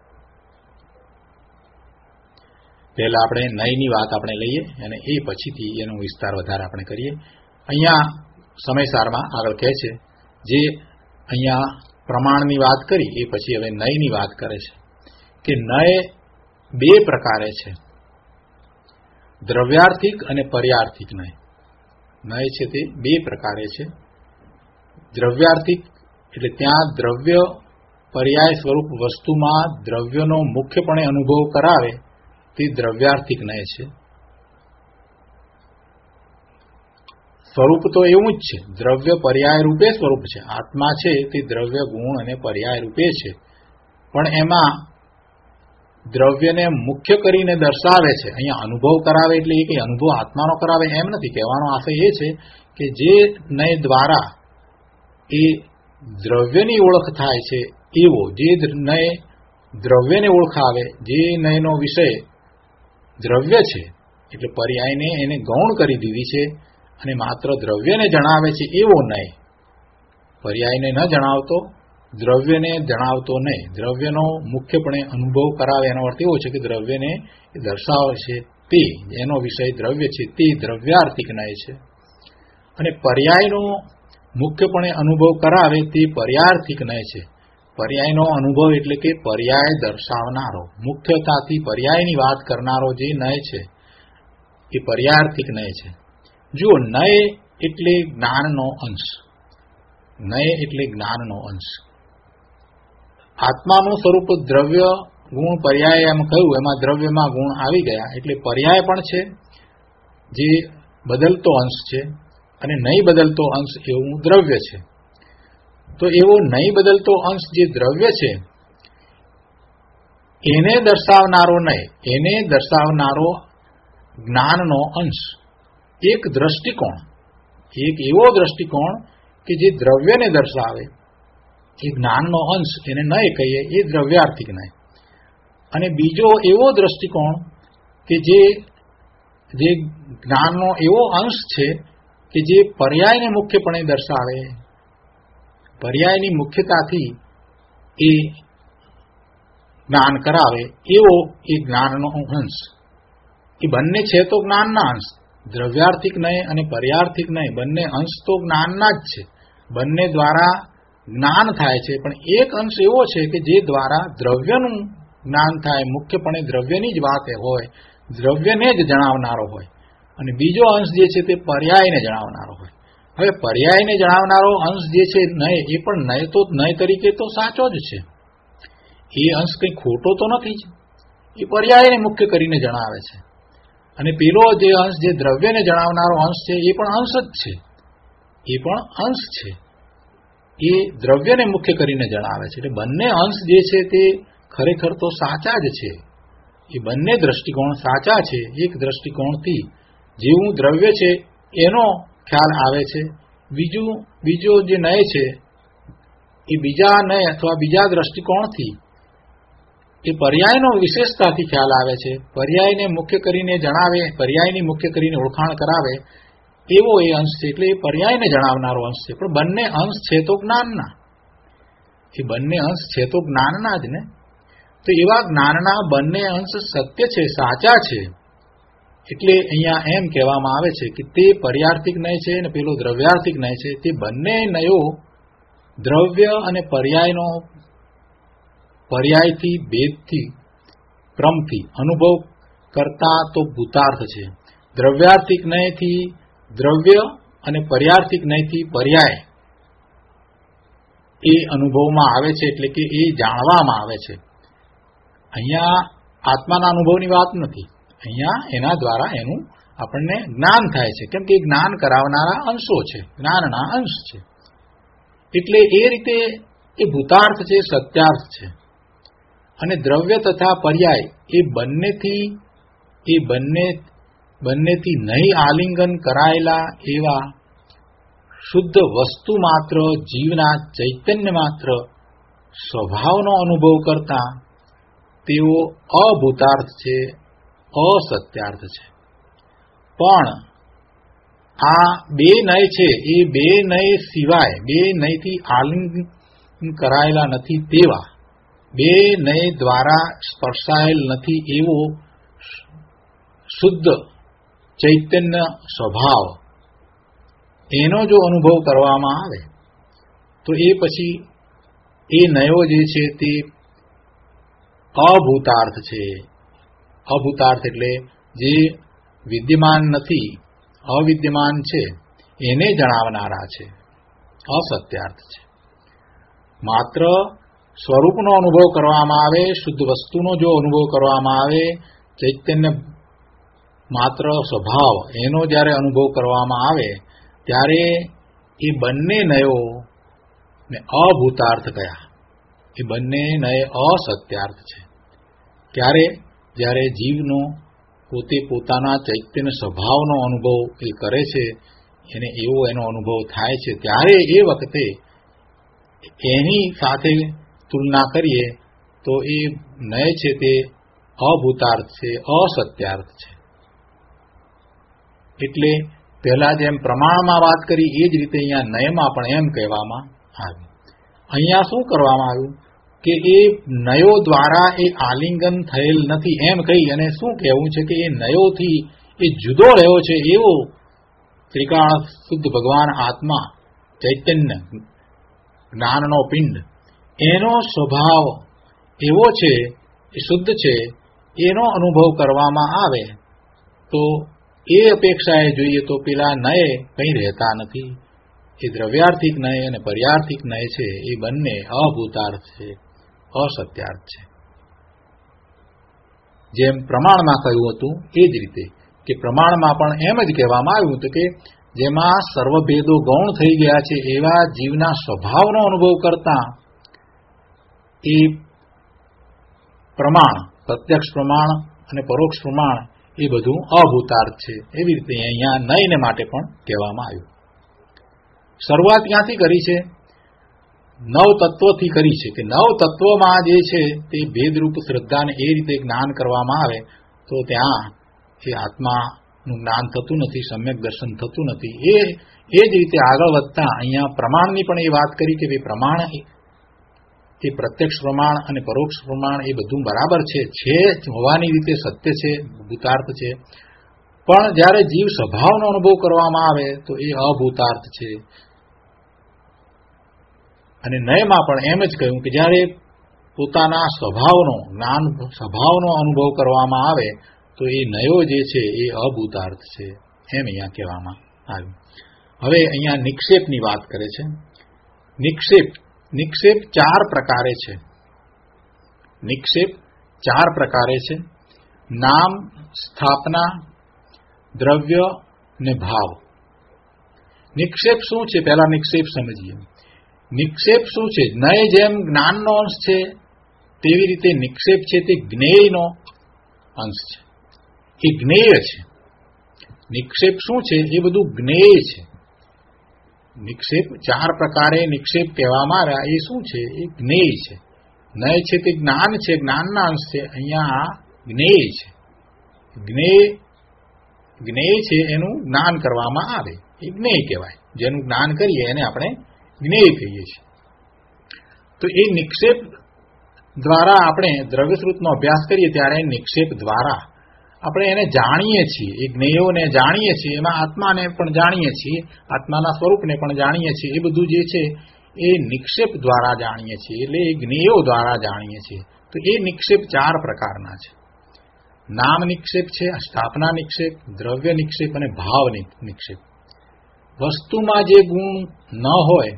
પહેલા આપણે નયની વાત આપણે લઈએ અને એ પછીથી એનો વિસ્તાર વધારે આપણે કરીએ. અહીંયા સમયસારમાં આગળ કહે છે જે અહીંયા પ્રમાણની વાત કરી એ પછી હવે નયની વાત કરે છે કે નય બે પ્રકારે છે, દ્રવ્યાર્થિક અને પર્યાર્થિક નય. નય છે તે બે પ્રકારે છે. દ્રવ્યાર્થિક એટલે ત્યાં દ્રવ્ય પર્યાય સ્વરૂપ વસ્તુમાં દ્રવ્યનો મુખ્યપણે અનુભવ કરાવે તે દ્રવ્યાર્થિક નય છે. સ્વરૂપ તો એવું જ છે, દ્રવ્ય પર્યાય રૂપે સ્વરૂપ છે. આત્મા છે તે દ્રવ્ય ગુણ અને પર્યાય રૂપે છે, પણ એમાં દ્રવ્યને મુખ્ય કરીને દર્શાવે છે. અહીંયા અનુભવ કરાવે એટલે એ કંઈ અનુભવ આત્માનો કરાવે એમ નથી. કહેવાનો આશય એ છે કે જે નય દ્વારા એ દ્રવ્યની ઓળખ થાય છે એવો, જે નય દ્રવ્યને ઓળખાવે, જે નયનો વિષય દ્રવ્ય છે એટલે પર્યાયને એને ગૌણ કરી દીધી છે અને માત્ર દ્રવ્યને જણાવે છે એવો નય, પર્યાયને ન જણાવતો, દ્રવ્યને જણાવતો નહીં. દ્રવ્યનો મુખ્યપણે અનુભવ કરાવે એનો અર્થ એવો છે કે દ્રવ્યને દર્શાવે છે તે, એનો વિષય દ્રવ્ય છે તે દ્રવ્યાર્થિક નય છે. અને પર્યાયનો મુખ્યપણે અનુભવ કરાવે તે પર્યાર્થિક નય છે. પર્યાયનો અનુભવ એટલે કે પર્યાય દર્શાવનારો, મુખ્યતાથી પર્યાયની વાત કરનારો જે નય છે એ પર્યાર્થિક નય છે. જુઓ, નય એટલે જ્ઞાનનો અંશ, નય એટલે જ્ઞાનનો અંશ. આત્માનું સ્વરૂપ દ્રવ્ય ગુણ પર્યાય એમ કહ્યું, એમાં દ્રવ્યમાં ગુણ આવી ગયા એટલે પર્યાય પણ છે જે બદલતો અંશ છે અને નહીં બદલતો અંશ એવું દ્રવ્ય છે. તો એવો નહીં બદલતો અંશ જે દ્રવ્ય છે એને દર્શાવનારો નય, એને દર્શાવનારો જ્ઞાનનો અંશ, એક દ્રષ્ટિકોણ, એક એવો દ્રષ્ટિકોણ કે જે દ્રવ્યને દર્શાવે, એ જ્ઞાનનો અંશ એને નય કહીએ, એ દ્રવ્યાર્થિક નય. અને બીજો એવો દ્રષ્ટિકોણ કે જે જે જ્ઞાનનો એવો અંશ છે કે જે પર્યાયને મુખ્યપણે દર્શાવે, પર્યાયની મુખ્યતાથી એ જ્ઞાન કરાવે એવો એ જ્ઞાનનો અંશ. એ બંને છે તો જ્ઞાનના અંશ, દ્રવ્યાર્થિક નય અને પર્યાર્થિક નય બંને અંશ તો જ્ઞાનના જ છે, બંને દ્વારા જ્ઞાન થાય છે. પણ એક અંશ એવો છે કે જે દ્વારા દ્રવ્યનું જ્ઞાન થાય, મુખ્યપણે દ્રવ્યની જ વાત હોય, દ્રવ્યને જ જણાવનારો હોય, અને બીજો અંશ જે છે તે પર્યાયને જણાવનારો હોય. હવે પર્યાયને જણાવનારો અંશ જે છે નય, એ પણ નય તો નય તરીકે તો સાચો જ છે, એ અંશ કંઈ ખોટો તો નથી જ, એ પર્યાયને મુખ્ય કરીને જણાવે છે. અને પેલો જે અંશ જે દ્રવ્યને જણાવનારો અંશ છે એ પણ અંશ જ છે, એ પણ અંશ છે, એ દ્રવ્યને મુખ્ય કરીને જણાવે છે. એટલે બંને અંશ જે છે તે ખરેખર તો સાચા જ છે. એ બંને દ્રષ્ટિકોણ સાચા છે. એક દ્રષ્ટિકોણથી જેવું દ્રવ્ય છે એનો ખ્યાલ આવે છે, બીજું બીજો જે નય છે એ બીજા નય અથવા બીજા દ્રષ્ટિકોણથી એ પર્યાયનો વિશેષતાથી ખ્યાલ આવે છે. પર્યાયને મુખ્ય કરીને જણાવે, પર્યાયની મુખ્ય કરીને ઓળખાણ કરાવે એવો એ અંશ છે. એટલે એ પર્યાયને જણાવનારો અંશ છે. પણ બંને અંશ છે તો જ્ઞાનના, એ બંને અંશ છે તો જ્ઞાનના જ ને. તો એવા જ્ઞાનના બંને અંશ સત્ય છે, સાચા છે. એટલે અહીંયા એમ કહેવામાં આવે છે કે તે પર્યાર્થિક નય છે અને પેલો દ્રવ્યાર્થિક નય છે. તે બંને નયો દ્રવ્ય અને પર્યાયનો પર્યાયથી, ભેદથી, ક્રમથી અનુભવ કરતા તો ભૂતાર્થ છે. દ્રવ્યાર્થિક નયથી દ્રવ્ય અને પર્યાર્થિક નયથી પર્યાય એ અનુભવમાં આવે છે, એટલે કે એ જાણવામાં આવે છે. અહીંયા આત્માના અનુભવની વાત નથી, અહીંયા એના દ્વારા એનું આપણને જ્ઞાન થાય છે, કેમ કે જ્ઞાન કરાવનારા અંશો છે, જ્ઞાનના અંશ છે. એટલે એ રીતે એ ભૂતાર્થ છે, સત્યાર્થ છે. અને દ્રવ્ય તથા પર્યાય એ બંનેથી એ બંને બંનેથી નહીં આલિંગન કરાયેલા એવા શુદ્ધ વસ્તુ માત્ર જીવના ચૈતન્ય માત્ર સ્વભાવનો અનુભવ કરતા તેઓ અભૂતાર્થ છે, અસત્યાર્થ છે. પણ આ બે નય છે એ બે નય સિવાય, બે નયથી આલિંગન કરાયેલા નથી તેવા, બે નય દ્વારા સ્પર્શાયેલ નથી એવો શુદ્ધ ચૈતન્ય સ્વભાવ એનો જો અનુભવ કરવામાં આવે તો એ પછી એ નયો જે છે તે અભૂતાર્થ છે. અભૂતાર્થ એટલે જે વિદ્યમાન નથી, અવિદ્યમાન છે એને જણાવનારા છે, અસત્યાર્થ છે. માત્ર સ્વરૂપનો અનુભવ કરવામાં આવે, શુદ્ધ વસ્તુનો જો અનુભવ કરવામાં આવે, ચૈતન્ય માત્ર સ્વભાવ એનો જ્યારે અનુભવ કરવામાં આવે ત્યારે એ બંને નયો ને અભૂતાર્થ કયા, એ બંને નય અસત્યાર્થ છે. ત્યારે જ્યારે જીવનો પોતે પોતાના ચૈતન્ય સ્વભાવનો અનુભવ એ કરે છે, એને એવો એનો અનુભવ થાય છે, ત્યારે એ વખતે એની સાથે તુલના કરીએ તો એ નય છે તે અભૂતાર્થ છે, અસત્યાર્થ છે. એટલે પહેલા જેમ પ્રમાણમાં વાત કરી એ જ રીતે અહીંયા નયમાં પણ એમ કહેવામાં આવ્યું. અહીંયા શું કરવામાં આવ્યું કે એ નયો દ્વારા એ આલિંગન થયેલ નથી એમ કહી અને શું કહેવું છે કે એ નયોથી એ જુદો રહ્યો છે એવો ત્રિકાળ શુદ્ધ ભગવાન આત્મા ચૈતન્ય જ્ઞાનનો પિંડ એનો સ્વભાવ એવો છે, એ શુદ્ધ છે, એનો અનુભવ કરવામાં આવે તો એ અપેક્ષાએ જોઈએ તો પેલા નય કંઈ રહેતા નથી. એ દ્રવ્યાર્થિક નય અને પર્યાર્થિક નય છે એ બંને અભૂતાર્થ છે, અસત્યાર્થ છે. જેમ પ્રમાણમાં કહ્યું હતું એ જ રીતે કે પ્રમાણમાં પણ એમ જ કહેવામાં આવ્યું હતું કે જેમાં સર્વભેદો ગૌણ થઈ ગયા છે એવા જીવના સ્વભાવનો અનુભવ કરતા એ પ્રમાણ, પ્રત્યક્ષ પ્રમાણ અને પરોક્ષ પ્રમાણ એ બધું અભૂતાર્થ છે. એવી રીતે અહીંયા નયને માટે પણ કહેવામાં આવ્યું. શરૂઆત ક્યાંથી કરી છે? નવ તત્વથી કરી છે કે નવ તત્વમાં જે છે તે ભેદરૂપ શ્રદ્ધાને એ રીતે જ્ઞાન કરવામાં આવે તો ત્યાં એ આત્માનું જ્ઞાન થતું નથી, સમ્યક દર્શન થતું નથી. એ એ જ રીતે આગળ વધતા અહીંયા પ્રમાણની પણ એ વાત કરી કે ભાઈ પ્રમાણ એ પ્રત્યક્ષ પ્રમાણ અને પરોક્ષ પ્રમાણ એ બધું બરાબર છે, છે હોવાની રીતે સત્ય છે, ભૂતાર્થ છે. પણ જ્યારે જીવ સ્વભાવનો અનુભવ કરવામાં આવે તો એ અભૂતાર્થ છે. અને નયમાં પણ એમ જ કહ્યું કે જ્યારે પોતાના સ્વભાવનો જ્ઞાન સ્વભાવનો અનુભવ કરવામાં આવે તો એ નયો જે છે એ અભૂતાર્થ છે, એમ અહીંયા કહેવામાં આવ્યું. હવે અહીંયા નિક્ષેપની વાત કરે છે. નિક્ષેપ નિક્ષેપ ચાર પ્રકારે છે. નિક્ષેપ ચાર પ્રકારે છે: નામ, સ્થાપના, દ્રવ્ય ને ભાવ. નિક્ષેપ શું છે? પહેલા નિક્ષેપ સમજીએ. નિક્ષેપ શું છે? નય જેમ જ્ઞાનનો અંશ છે તેવી રીતે નિક્ષેપ છે તે જ્ઞેયનો અંશ છે. એ જ્ઞેય છે. નિક્ષેપ શું છે? એ બધું જ્ઞેય છે. નિક્ષેપ ચાર પ્રકારે નિક્ષેપ કહેવામાં આવ્યા. એ શું છે? એ જ્ઞેય છે. નય છે તે જ્ઞાન છે, જ્ઞાનના અંશ છે. અહીંયા આ જ્ઞેય છે. જ્ઞેય જ્ઞેય છે એનું જ્ઞાન કરવામાં આવે એ જ્ઞેય કહેવાય. જેનું જ્ઞાન કરીએ એને આપણે જ્ઞેય કહીએ છીએ. તો એ નિક્ષેપ દ્વારા આપણે દ્રવ્યશ્રુતનો અભ્યાસ કરીએ ત્યારે નિક્ષેપ દ્વારા આપણે એને જાણીએ છીએ. એ જ્ઞેયોને જાણીએ છીએ. એમાં આત્માને પણ જાણીએ છીએ, આત્માના સ્વરૂપને પણ જાણીએ છીએ. એ બધું જે છે એ નિક્ષેપ દ્વારા જાણીએ છીએ, એટલે એ જ્ઞેયો દ્વારા જાણીએ છીએ. તો એ નિક્ષેપ ચાર પ્રકારના છે. નામ નિક્ષેપ છે, સ્થાપના નિક્ષેપ, દ્રવ્ય નિક્ષેપ અને ભાવ નિક્ષેપ. વસ્તુમાં જે ગુણ ન હોય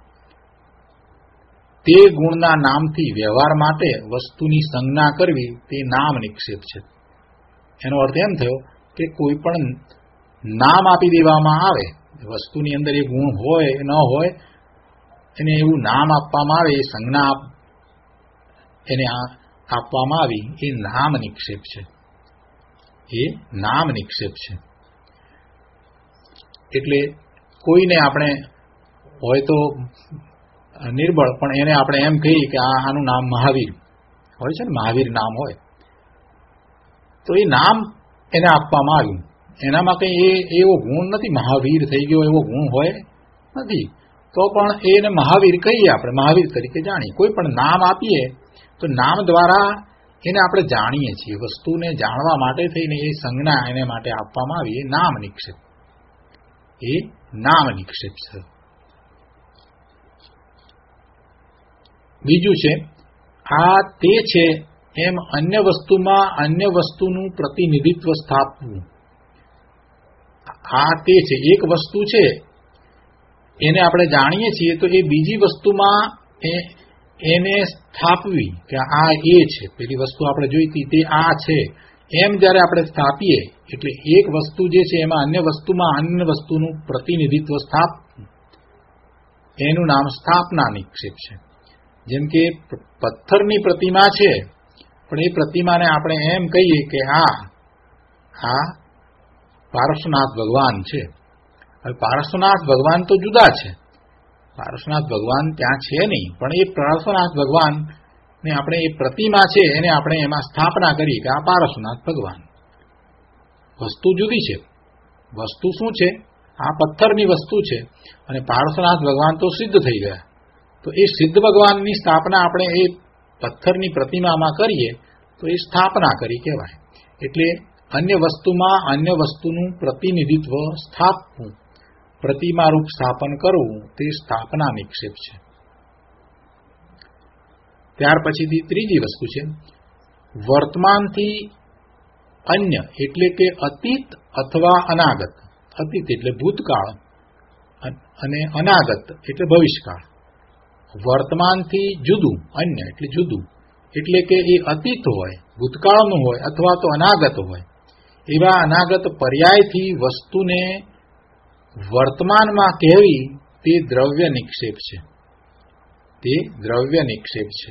તે ગુણના નામથી વ્યવહાર માટે વસ્તુની સંજ્ઞા કરવી તે નામ નિક્ષેપ છે. એનો અર્થ એમ થયો કે કોઈ પણ નામ આપી દેવામાં આવે, વસ્તુની અંદર એ ગુણ હોય ન હોય એને એવું નામ આપવામાં આવે, એ સંજ્ઞા એને આપવામાં આવી, એ નામ નિક્ષેપ છે. એ નામ નિક્ષેપ છે. એટલે કોઈને આપણે હોય તો નિર્બળ, પણ એને આપણે એમ કહીએ કે આ આનું નામ મહાવીર હોય છે ને, મહાવીર નામ હોય તો એ નામ એને આપવામાં આવ્યું. એનામાં કંઈ એ એવો ગુણ નથી, મહાવીર થઈ ગયો એવો ગુણ હોય નથી, તો પણ એને મહાવીર કહીએ, આપણે મહાવીર તરીકે જાણીએ. કોઈ પણ નામ આપીએ તો નામ દ્વારા એને આપણે જાણીએ છીએ. વસ્તુને જાણવા માટે થઈને એ સંજ્ઞા એને માટે આપવામાં આવી, એ નામ નિક્ષેપ. એ નામ નિક્ષેપ છે. બીજું છે આ તે છે એમ અન્ય વસ્તુમાં અન્ય વસ્તુનું પ્રતિનિધિત્વ સ્થાપવું. આ તે છે, એક વસ્તુ છે એને આપણે જાણીએ છીએ તો એ બીજી વસ્તુમાં એને સ્થાપવી કે આ એ છે, પેલી વસ્તુ આપણે જોઈતી તે આ છે એમ જ્યારે આપણે સ્થાપીએ એટલે એક વસ્તુ જે છે એમાં અન્ય વસ્તુમાં અન્ય વસ્તુનું પ્રતિનિધિત્વ સ્થાપવું, એનું નામ સ્થાપના નિક્ષેપ છે. જેમ કે પથ્થરની પ્રતિમા છે, પણ એ પ્રતિમાને આપણે એમ કહીએ કે આ આ પાર્શ્વનાથ ભગવાન છે. હવે પાર્શ્વનાથ ભગવાન તો જુદા છે, પાર્શ્વનાથ ભગવાન ત્યાં છે નહીં, પણ એ પાર્શ્વનાથ ભગવાન ને આપણે એ પ્રતિમા છે એને આપણે એમાં સ્થાપના કરી કે આ પાર્શ્વનાથ ભગવાન. વસ્તુ જુદી છે. વસ્તુ શું છે? આ પથ્થરની વસ્તુ છે અને પાર્શ્વનાથ ભગવાન તો સિદ્ધ થઈ ગયા. તો એ સિદ્ધ ભગવાનની સ્થાપના આપણે એ પથ્થરની પ્રતિમામાં કરીએ તો એ સ્થાપના કરી કહેવાય. એટલે અન્ય વસ્તુમાં અન્ય વસ્તુનું પ્રતિનિધિત્વ સ્થાપવું, પ્રતિમારૂપ સ્થાપન કરવું તે સ્થાપના નિક્ષેપ છે. ત્યાર પછીથી ત્રીજી વસ્તુ છે વર્તમાનથી અન્ય, એટલે કે અતીત અથવા અનાગત. અતીત એટલે ભૂતકાળ અને અનાગત એટલે ભવિષ્યકાળ. વર્તમાનથી જુદું, અન્ય એટલે જુદું, એટલે કે એ અતીત હોય, ભૂતકાળનું હોય અથવા તો અનાગત હોય. એવા અનાગત પર્યાયથી વસ્તુને વર્તમાનમાં કહેવી તે દ્રવ્ય નિક્ષેપ છે. તે દ્રવ્ય નિક્ષેપ છે.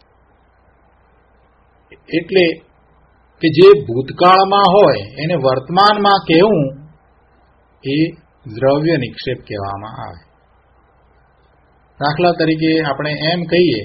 એટલે કે જે ભૂતકાળમાં હોય એને વર્તમાનમાં કહેવું એ દ્રવ્ય નિક્ષેપ કહેવામાં આવે. દાખલા તરીકે આપણે એમ કહીએ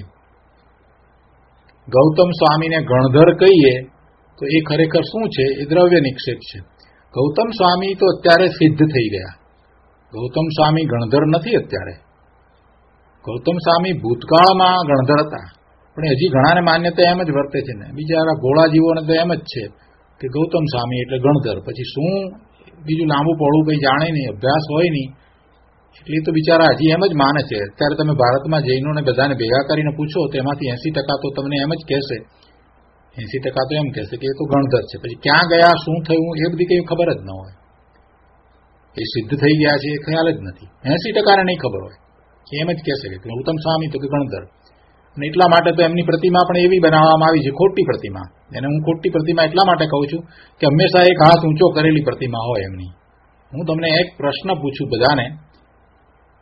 ગૌતમ સ્વામીને ગણધર કહીએ તો એ ખરેખર શું છે? એ દ્રવ્ય નિક્ષેપ છે. ગૌતમ સ્વામી તો અત્યારે સિદ્ધ થઈ ગયા. ગૌતમ સ્વામી ગણધર નથી અત્યારે. ગૌતમ સ્વામી ભૂતકાળમાં ગણધર હતા, પણ હજી ઘણાને માન્યતા એમ જ વર્તે છે ને. બીજા ગોળા જીવોને તો એમ જ છે કે ગૌતમ સ્વામી એટલે ગણધર, પછી શું બીજું લાંબુ પડવું કંઈ જાણે નહીં, અભ્યાસ હોય નહીં, એટલે તો બિચારા હજી એમ જ માને છે. અત્યારે તમે ભારતમાં જૈનોને બધાને ભેગા કરીને પૂછો તો એમાંથી એસી ટકા તો તમને એમ જ કહેશે, એસી ટકા તો એમ કહેશે કે એ તો ગણધર છે. પછી ક્યાં ગયા, શું થયું એ બધી કંઈ ખબર જ ન હોય. એ સિદ્ધ થઈ ગયા છે એ ખ્યાલ જ નથી. એસી ટકાને નહીં ખબર હોય, એમ જ કહેશે કે ગૌતમ સ્વામી તો કે ગણધર. અને એટલા માટે તો એમની પ્રતિમા પણ એવી બનાવવામાં આવી છે, ખોટી પ્રતિમા. એને હું ખોટી પ્રતિમા એટલા માટે કહું છું કે હંમેશા એક હાથ ઊંચો કરેલી પ્રતિમા હોય એમની. હું તમને એક પ્રશ્ન પૂછું બધાને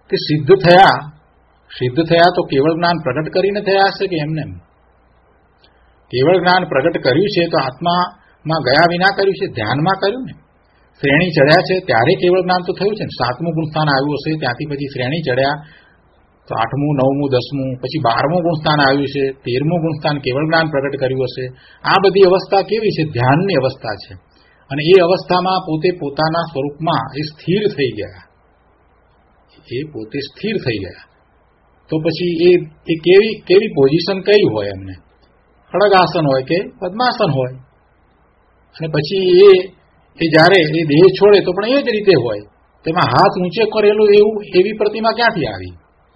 કે સિદ્ધ થયા સિદ્ધ થયા તો કેવળ જ્ઞાન પ્રગટ કરીને થયા હશે કે એમને કેવળ જ્ઞાન પ્રગટ કર્યું છે તો આત્મામાં ગયા વિના કર્યું છે, ધ્યાનમાં કર્યું ને. શ્રેણી ચડ્યા છે ત્યારે કેવળ જ્ઞાન તો થયું છે ને. સાતમું ગુણસ્થાન આવ્યું હશે, ત્યાંથી પછી શ્રેણી ચડ્યા તો આઠમું, નવમું, દસમું, પછી બારમું ગુણસ્થાન આવ્યું છે, તેરમું ગુણસ્થાન કેવળ જ્ઞાન પ્રગટ કર્યું હશે. આ બધી અવસ્થા કેવી છે? ધ્યાનની અવસ્થા છે. અને એ અવસ્થામાં પોતે પોતાના સ્વરૂપમાં એ સ્થિર થઈ ગયા, એ પોતે સ્થિર થઈ ગયા. તો પછી એ એ કેવી કેવી પોઝિશન કઈ હોય એમને? ખડગાસન હોય કે પદ્માસન હોય. અને પછી એ એ જ્યારે એ દેહ છોડે તો પણ એ જ રીતે હોય. તેમાં હાથ ઊંચે કરેલું એવું એવી પ્રતિમા ક્યાંથી આવી?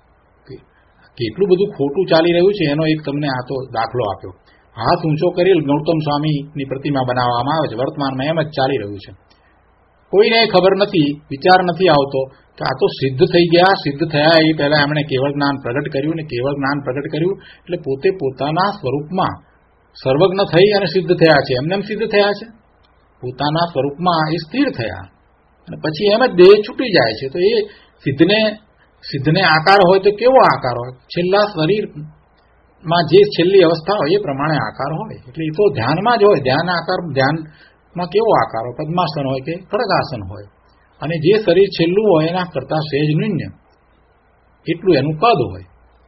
કેટલું બધું ખોટું ચાલી રહ્યું છે એનો એક તમને આ તો દાખલો આપ્યો. હાથ ઊંચો કરેલ ગૌતમ સ્વામીની પ્રતિમા બનાવવામાં આવે છે. વર્તમાનમાં એમ જ ચાલી રહ્યું છે. કોઈને ખબર નથી, વિચાર નથી આવતો કે આ તો સિદ્ધ થઈ ગયા. સિદ્ધ થયા એ પહેલા એમણે કેવળ જ્ઞાન પ્રગટ કર્યું, ને કેવળ જ્ઞાન પ્રગટ કર્યું એટલે પોતે પોતાના સ્વરૂપમાં સર્વજ્ઞ થઈ અને સિદ્ધ થયા છે. એમને એમ સિદ્ધ થયા છે, પોતાના સ્વરૂપમાં એ સ્થિર થયા. અને પછી એમ જ દેહ છૂટી જાય છે. તો એ સિદ્ધને સિદ્ધને આકાર હોય તો કેવો આકાર હોય? છેલ્લા શરીરમાં જે છેલ્લી અવસ્થા હોય એ પ્રમાણે આકાર હોય. એટલે એ તો ધ્યાનમાં જ હોય. ધ્યાન આકાર ધ્યાનમાં કેવો આકાર હોય? પદ્માસન હોય કે ખડગાસન હોય. અને જે શરીર છેલ્લું હોય એના કરતાં સહેજ ન્યૂન્ય એટલું એનું કદ હોય.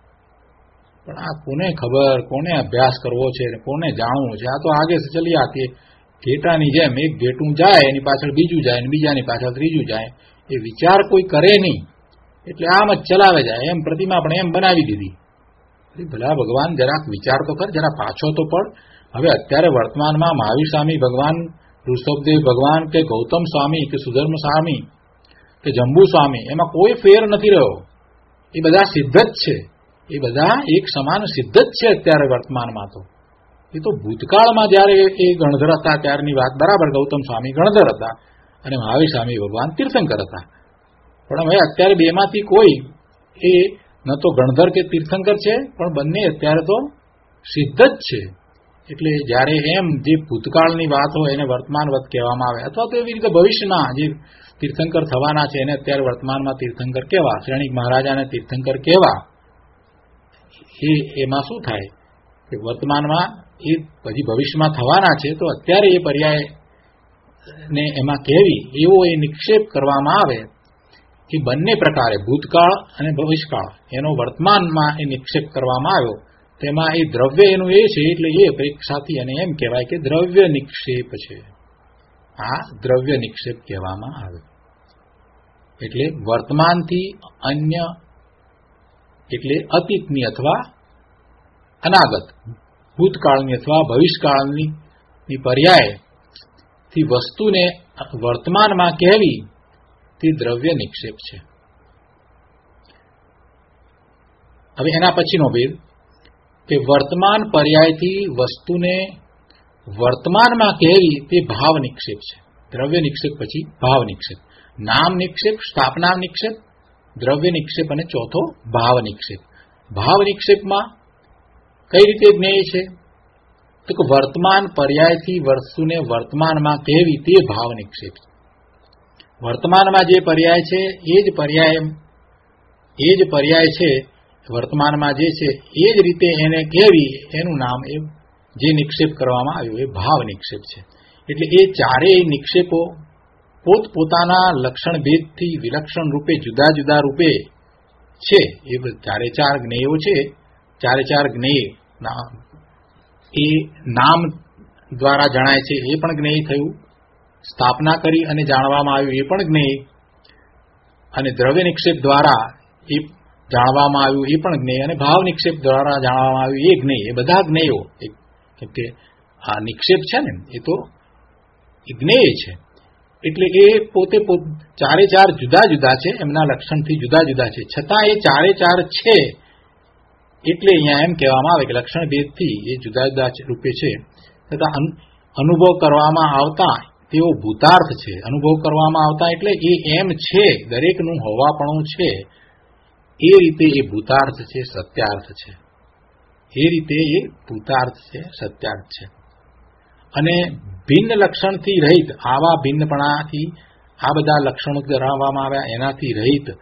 પણ આ કોને ખબર, કોને અભ્યાસ કરવો છે, કોને જાણવું છે? આ તો આગે ચલી આતી ઘેટાની જેમ એક ઘેટું જાય એની પાછળ બીજું જાય, બીજાની પાછળ ત્રીજું જાય. એ વિચાર કોઈ કરે નહીં એટલે આમ જ ચલાવે જાય. એમ પ્રતિમા પણ એમ બનાવી દીધી. ભલા ભગવાન જરાક વિચાર તો કર, જરા પાછો તો પડ. હવે અત્યારે વર્તમાનમાં મહાવીર સ્વામી ભગવાન, ઋષભદેવ ભગવાન કે ગૌતમ સ્વામી કે સુધર્મ સ્વામી કે જંબુ સ્વામી, એમાં કોઈ ફેર નથી રહ્યો. એ બધા સિદ્ધ જ છે. એ બધા એક સમાન સિદ્ધ જ છે અત્યારે વર્તમાનમાં. તો એ તો ભૂતકાળમાં જયારે એ ગણધર હતા ત્યારની વાત બરાબર. ગૌતમ સ્વામી ગણધર હતા અને મહાવીર સ્વામી ભગવાન તીર્થંકર હતા. પણ હવે અત્યારે બેમાંથી કોઈ એ ન તો ગણધર કે તીર્થંકર છે, પણ બંને અત્યારે તો સિદ્ધ જ છે. એટલે જ્યારે એમ જે ભૂતકાળની વાત હોય એને વર્તમાનવત કહેવામાં આવે, અથવા તો એવી રીતે ભવિષ્યના જે તીર્થંકર થવાના છે એને અત્યારે વર્તમાનમાં તીર્થંકર કહેવા, શ્રેણીક મહારાજાને તીર્થંકર કહેવા. એ એમાં શું થાય કે વર્તમાનમાં એ પછી ભવિષ્યમાં થવાના છે તો અત્યારે એ પર્યાય ને એમાં કહેવી એવો એ નિક્ષેપ કરવામાં આવે. એ બંને પ્રકારે ભૂતકાળ અને ભવિષ્યકાળ એનો વર્તમાનમાં એ નિક્ષેપ કરવામાં આવ્યો. તેમાં એ દ્રવ્ય એનું એ છે એટલે એ પ્રેક્ષાથી અને એમ કહેવાય કે દ્રવ્ય નિક્ષેપ છે. આ દ્રવ્ય નિક્ષેપ કહેવામાં આવે. એટલે વર્તમાનથી અન્ય એટલે અતીતની અથવા અનાગત, ભૂતકાળની અથવા ભવિષ્યકાળની પર્યાયથી વસ્તુને વર્તમાનમાં કહેવી તે દ્રવ્ય નિક્ષેપ છે. હવે એના પછીનો ભેદ કે વર્તમાન પર્યાયથી વસ્તુને વર્તમાનમાં કહેવી તે ભાવ નિક્ષેપ છે. દ્રવ્ય નિક્ષેપ પછી ભાવ નિક્ષેપ, નામ નિક્ષેપ, સ્થાપના નિક્ષેપ, દ્રવ્ય નિક્ષેપ અને ચોથો ભાવ નિક્ષેપ. ભાવ નિક્ષેપમાં કઈ રીતે જ્ઞેય છે તો કે વર્તમાન પર્યાયથી વસ્તુને વર્તમાનમાં કહેવી તે ભાવ નિક્ષેપ. વર્તમાનમાં જે પર્યાય છે એ જ પર્યાય એ જ પર્યાય છે વર્તમાનમાં જે છે એ જ રીતે એને કહેવી એનું નામ એ જે નિક્ષેપ કરવામાં આવ્યું એ ભાવ નિક્ષેપ છે. એટલે એ ચારેય નિક્ષેપો પોતપોતાના લક્ષણ ભેદથી વિલક્ષણ રૂપે જુદા જુદા રૂપે છે. એ ચારે ચાર જ્ઞેયો છે. ચારે ચાર જ્ઞેય એ નામ દ્વારા જણાય છે એ પણ જ્ઞેય થયું, સ્થાપના કરી અને જાણવામાં આવ્યું એ પણ જ્ઞેય, અને દ્રવ્ય નિક્ષેપ દ્વારા એ જાણવામાં આવ્યું એ પણ જ્ઞેય, અને ભાવ નિક્ષેપ દ્વારા જાણવામાં આવ્યું એ જ્ઞેય. એ બધા જ્ઞેયો કેમ કે આ નિક્ષેપ છે ને એ તો જ્ઞેય છે. એટલે એ પોતે ચારે ચાર જુદા જુદા છે, એમના લક્ષણથી જુદા જુદા છે, છતાં એ ચારે ચાર છે. એટલે અહીંયા એમ કહેવામાં આવે કે લક્ષણ ભેદથી એ જુદા જુદા રૂપે છે, છતાં અનુભવ કરવામાં આવતા તેઓ ભૂતાર્થ છે. અનુભવ કરવામાં આવતા એટલે એ એમ છે, દરેકનું હોવાપણું છે, એ રીતે એ ભૂતાર્થ છે, સત્યાર્થ છે. એ રીતે એ ભૂતાર્થ છે, સત્યાર્થ છે. અને ભિન્ન લક્ષણથી રહિત, આવા ભિન્નપણાથી આ બધા લક્ષણો ધરાવવામાં આવ્યા એનાથી રહિત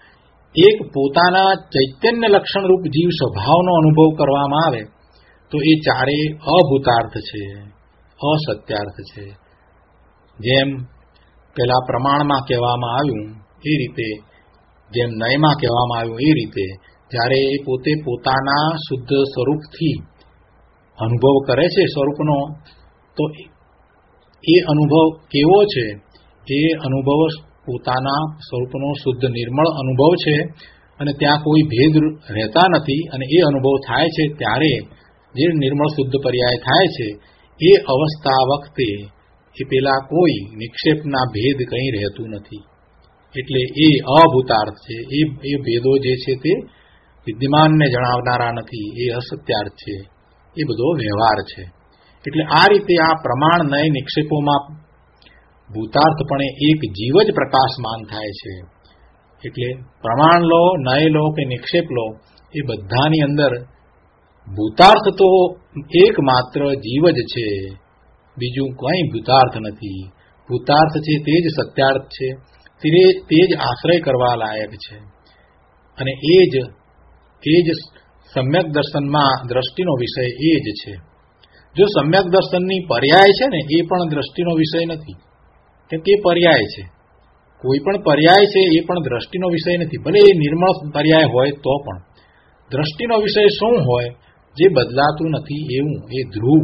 એક પોતાના ચૈતન્ય લક્ષણરૂપ જીવ સ્વભાવનો અનુભવ કરવામાં આવે તો એ ચારે અભૂતાર્થ છે, અસત્યાર્થ છે. જેમ પેલા પ્રમાણમાં કહેવામાં આવ્યું એ રીતે, જેમ નયમાં કહેવામાં આવ્યું એ રીતે, જ્યારે એ પોતે પોતાના શુદ્ધ સ્વરૂપથી અનુભવ કરે છે સ્વરૂપનો, તો એ અનુભવ કેવો છે? એ અનુભવ પોતાના સ્વરૂપનો શુદ્ધ નિર્મળ અનુભવ છે અને ત્યાં કોઈ ભેદ રહેતા નથી. અને એ અનુભવ થાય છે ત્યારે જે નિર્મળ શુદ્ધ પર્યાય થાય છે એ અવસ્થા વખતે એ પેલા કોઈ નિક્ષેપના ભેદ કંઈ રહેતું નથી. એટલે એ અભૂતાર્થ છે. એ એ ભેદો જે છે તે વિદ્યમાનને જણાવનારા નથી, એ અસત્યાર્થ છે, એ બધો વ્યવહાર છે. એટલે આ રીતે આ પ્રમાણ નય નિક્ષેપોમાં ભૂતાર્થપણે એક જીવ જ પ્રકાશમાન થાય છે. એટલે પ્રમાણ લો, નય લો કે નિક્ષેપ લો, એ બધાની અંદર ભૂતાર્થ તો એકમાત્ર જીવ જ છે, બીજું કંઈ ભૂતાર્થ નથી. ભૂતાર્થ છે તે જ સત્યાર્થ છે, તે જ આશ્રય કરવા લાયક છે. અને એ જ એ જ સમ્યક દર્શનમાં દ્રષ્ટિનો વિષય એ જ છે. જો સમ્યક દર્શનની પર્યાય છે ને, એ પણ દ્રષ્ટિનો વિષય નથી, કેમ કે એ પર્યાય છે. કોઈ પણ પર્યાય છે એ પણ દ્રષ્ટિનો વિષય નથી, ભલે એ નિર્મળ પર્યાય હોય તો પણ. દ્રષ્ટિનો વિષય શું હોય? જે બદલાતું નથી એવું એ ધ્રુવ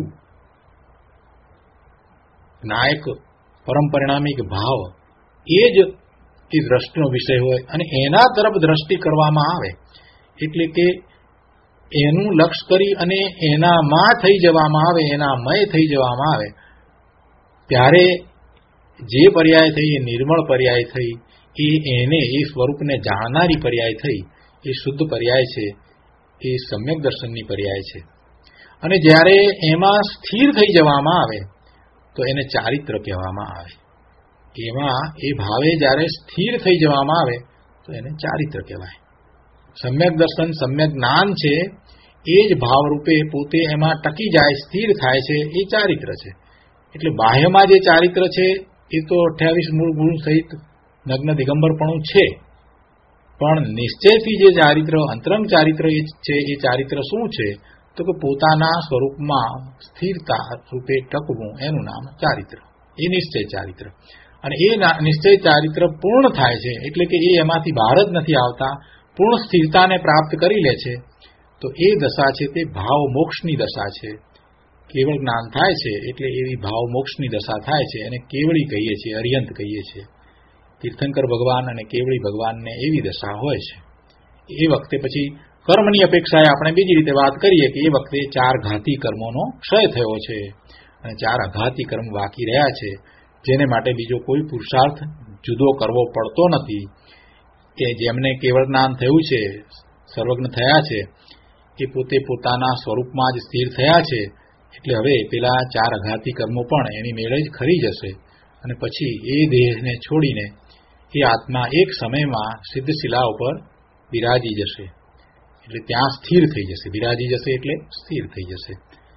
નાયક પરમ પરિણામિક ભાવ, એ જ એ દ્રષ્ટિનો વિષય હોય. અને એના તરફ દ્રષ્ટિ કરવામાં આવે એટલે કે એનું લક્ષ કરી અને એનામાં થઈ જવામાં આવે, એનામય થઈ જવામાં આવે, ત્યારે જે પર્યાય થઈ એ નિર્મળ પર્યાય થઈ, એ એને એ સ્વરૂપને જાણનારી પર્યાય થઈ, એ શુદ્ધ પર્યાય છે, એ સમ્યક દર્શનની પર્યાય છે. અને જ્યારે એમાં સ્થિર થઈ જવામાં આવે તો એને ચારિત્ર કહેવામાં આવે. એમાં એ ભાવે જ્યારે સ્થિર થઈ જવામાં આવે તો એને ચારિત્ર કહેવાય. સમ્યક દર્શન સમ્યક જ્ઞાન છે, એ જ ભાવરૂપે પોતે એમાં ટકી જાય, સ્થિર થાય છે, એ ચારિત્ર છે. એટલે બાહ્યમાં જે ચારિત્ર છે એ તો અઠ્યાવીસ મૂળ ગુણ સહિત નગ્ન દિગંબરપણું છે, પણ નિશ્ચયથી જે ચારિત્ર અંતરંગ ચારિત્ર એ છે, એ ચારિત્ર શું છે? તો કે પોતાના સ્વરૂપમાં સ્થિરતા રૂપે ટકવું, એનું નામ ચારિત્ર, એ નિશ્ચય ચારિત્ર. અને એ નિશ્ચય ચારિત્ર પૂર્ણ થાય છે એટલે કે એ એમાંથી બહાર જ નથી આવતા, પૂર્ણ સ્થિરતાને પ્રાપ્ત કરી લે છે, તો એ દશા છે તે ભાવ મોક્ષની દશા છે. કેવળ જ્ઞાન થાય છે એટલે એવી ભાવ મોક્ષની દશા થાય છે, અને કેવળી કહીએ છીએ, અર્યંત કહીએ છીએ. તીર્થંકર ભગવાન અને કેવળી ભગવાનને એવી દશા હોય છે. એ વખતે પછી કર્મની અપેક્ષાએ આપણે બીજી રીતે વાત કરીએ કે એ વખતે ચાર ઘાતી કર્મોનો ક્ષય થયો છે અને ચાર અઘાતી કર્મ બાકી રહ્યા છે, જેને માટે બીજો કોઈ પુરુષાર્થ જુદો કરવો પડતો નથી. કે જેમને કેવળ જ્ઞાન થયું છે, સર્વજ્ઞ થયા છે, એ પોતે પોતાના સ્વરૂપમાં જ સ્થિર થયા છે. એટલે હવે પેલા ચાર અઘાતી કર્મો પણ એની મેળે જ ખરી જશે, અને પછી એ દેહને છોડીને એ આત્મા એક સમયમાં સિદ્ધશિલા ઉપર બિરાજી જશે. એટલે ત્યાં સ્થિર થઈ જશે. બિરાજી જશે એટલે સ્થિર થઈ જશે.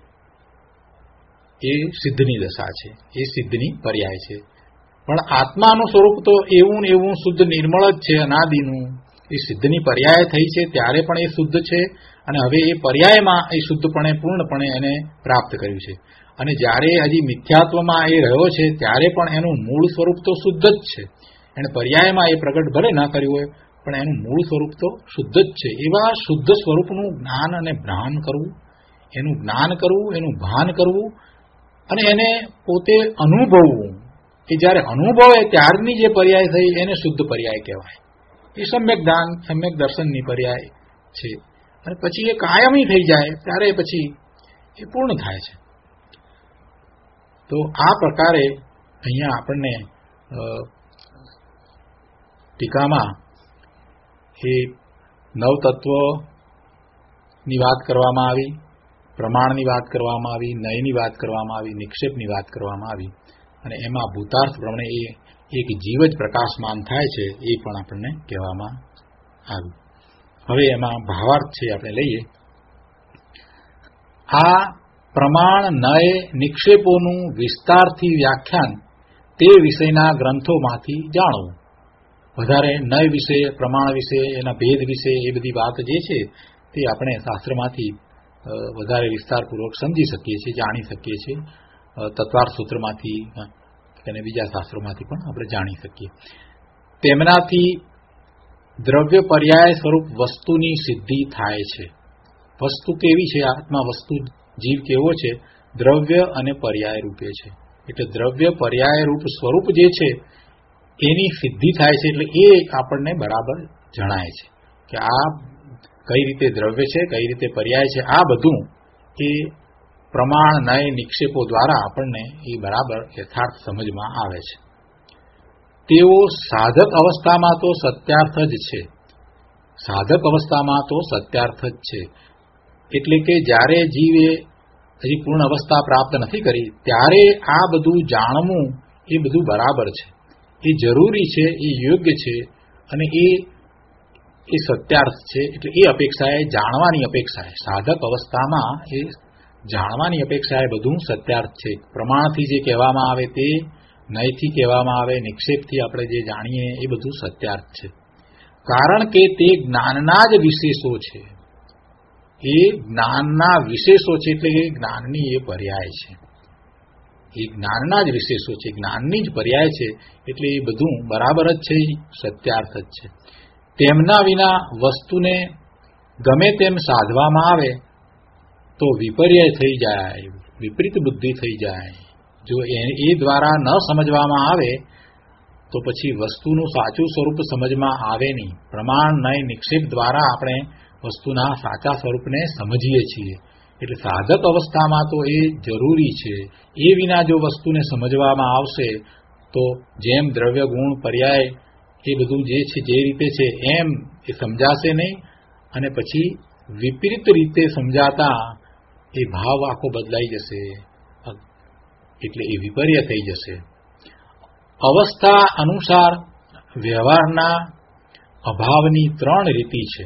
એ સિદ્ધની દશા છે, એ સિદ્ધની પર્યાય છે. પણ આત્માનું સ્વરૂપ તો એવું ને એવું શુદ્ધ નિર્મળ જ છે, અનાદિનું. એ સિદ્ધની પર્યાય થઈ છે ત્યારે પણ એ શુદ્ધ છે, અને હવે એ પર્યાયમાં એ શુદ્ધપણે પૂર્ણપણે એને પ્રાપ્ત કર્યું છે. અને જ્યારે હજી મિથ્યાત્વમાં એ રહ્યો છે ત્યારે પણ એનું મૂળ સ્વરૂપ તો શુદ્ધ જ છે. એને પર્યાયમાં એ પ્રગટ ભલે ના કર્યું હોય, પણ એનું મૂળ સ્વરૂપ તો શુદ્ધ જ છે. એવા શુદ્ધ સ્વરૂપનું જ્ઞાન અને ભાન કરવું, એનું જ્ઞાન કરવું, એનું ભાન કરવું, અને એને પોતે અનુભવવું. એ જ્યારે અનુભવે ત્યારની જે પર્યાય થઈ એને શુદ્ધ પર્યાય કહેવાય. એ સમ્યક જ્ઞાન સમ્યક દર્શનની પર્યાય છે. અને પછી એ કાયમી થઈ જાય ત્યારે પછી એ પૂર્ણ થાય છે. તો આ પ્રકારે અહીંયા આપણને ટીકામાં એ નવતત્વની વાત કરવામાં આવી, પ્રમાણની વાત કરવામાં આવી, નયની વાત કરવામાં આવી, નિક્ષેપની વાત કરવામાં આવી, અને એમાં ભૂતાર્થ પ્રમાણે એ એક જીવ જ પ્રકાશમાન થાય છે એ પણ આપણને કહેવામાં આવ્યું. હવે એમાં ભાવાર્થ છે આપણે લઈએ. આ પ્રમાણ નય નિક્ષેપોનું વિસ્તારથી વ્યાખ્યાન તે વિષયના ગ્રંથોમાંથી જાણવું. વધારે નય વિશે, પ્રમાણ વિશે, એના ભેદ વિશે એ બધી વાત જે છે તે આપણે શાસ્ત્રમાંથી વધારે વિસ્તારપૂર્વક સમજી શકીએ છીએ, જાણી શકીએ છીએ. તત્વાર્થ સૂત્રમાંથી અને બીજા શાસ્ત્રોમાંથી પણ આપણે જાણી શકીએ. તેમનાથી દ્રવ્ય પર્યાય સ્વરૂપ વસ્તુની સિદ્ધિ થાય છે. વસ્તુ કેવી છે? આત્મા વસ્તુ, જીવ કેવો છે? દ્રવ્ય અને પર્યાય રૂપે છે. એટલે દ્રવ્ય પર્યાય રૂપ સ્વરૂપ જે છે એની સિદ્ધિ થાય છે. એટલે એ આપણને બરાબર જણાય છે કે આ કઈ રીતે દ્રવ્ય છે, કઈ રીતે પર્યાય છે. આ બધું એ પ્રમાણ, નય, નિક્ષેપો દ્વારા આપણને એ બરાબર યથાર્થ સમજમાં આવે છે. તેઓ સાધક અવસ્થામાં તો સત્યાર્થ જ છે. સાધક અવસ્થામાં તો સત્યાર્થ જ છે. એટલે કે જ્યારે જીવે હજી પૂર્ણ અવસ્થા પ્રાપ્ત નથી કરી ત્યારે આ બધું જાણવું એ બધું બરાબર છે, એ જરૂરી છે, એ યોગ્ય છે અને એ એ સત્યાર્થ છે. એટલે એ અપેક્ષાએ, જાણવાની અપેક્ષાએ, સાધક અવસ્થામાં એ જાણવાની અપેક્ષાએ બધું સત્યાર્થ છે. પ્રમાણથી જે કહેવામાં આવે તે, નયથી કહેવામાં આવે, નિક્ષેપથી આપણે જે જાણીએ એ બધું સત્યાર્થ છે. કારણ કે તે જ્ઞાનના જ વિશેષો છે. એ જ્ઞાનના વિશેષો છે. એટલે કે જ્ઞાનની એ પર્યાય છે. એ જ્ઞાનના જ વિશેષો છે, જ્ઞાનની જ પર્યાય છે. એટલે એ બધું બરાબર જ છે, સત્યાર્થ જ છે. તેમના વિના વસ્તુને ગમે તેમ સાધવામાં આવે તો વિપર્યય થઈ જાય, વિપરીત બુદ્ધિ થઈ જાય. જો એ દ્વારા ન સમજવામાં આવે તો પછી વસ્તુનું સાચું સ્વરૂપ સમજમાં આવે નહીં. પ્રમાણ, નય, નિક્ષેપ દ્વારા આપણે વસ્તુના સાચા સ્વરૂપને સમજીએ છીએ. એટલે સાધક અવસ્થામાં તો એ જરૂરી છે. એ વિના જો વસ્તુને સમજવામાં આવશે તો જેમ દ્રવ્ય, ગુણ, પર્યાય એ બધું જે છે, જે રીતે છે એમ એ સમજાશે નહીં અને પછી વિપરીત રીતે સમજાતા એ ભાવ આખો બદલાઈ જશે. એટલે એ વિપર્ય થઈ જશે. અવસ્થા અનુસાર વ્યવહારના અભાવની ત્રણ રીતિ છે.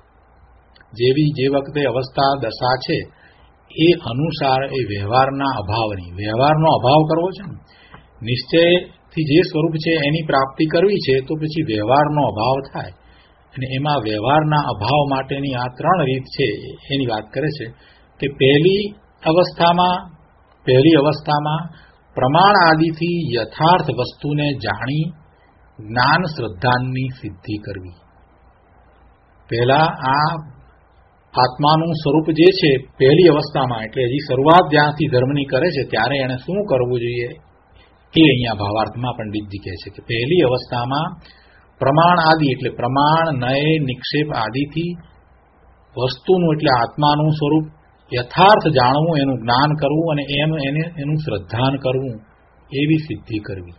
જેવી જે વખતે અવસ્થા દશા છે એ અનુસાર એ વ્યવહારના અભાવની, વ્યવહારનો અભાવ કરવો છે ને, નિશ્ચયથી જે સ્વરૂપ છે એની પ્રાપ્તિ કરવી છે તો પછી વ્યવહારનો અભાવ થાય અને એમાં વ્યવહારના અભાવ માટેની આ ત્રણ રીત છે એની વાત કરે છે. કે પહેલી અવસ્થામાં પહેલી અવસ્થામાં પ્રમાણ આદિથી યથાર્થ વસ્તુને જાણી જ્ઞાન શ્રદ્ધાની સિદ્ધિ કરવી. પહેલા આ આત્માનું સ્વરૂપ જે છે પહેલી અવસ્થામાં, એટલે હજી શરૂઆત જ્યાંથી ધર્મની કરે છે ત્યારે એને શું કરવું જોઈએ એ અહીંયા ભાવાર્થમાં પંડિતજી કહે છે કે પહેલી અવસ્થામાં પ્રમાણ આદિ એટલે પ્રમાણ, નય, નિક્ષેપ આદિથી વસ્તુનું એટલે આત્માનું સ્વરૂપ યથાર્થ જાણવું, એનું જ્ઞાન કરવું અને એમ એને એનું શ્રદ્ધાન કરવું, એવી સિદ્ધિ કરવી.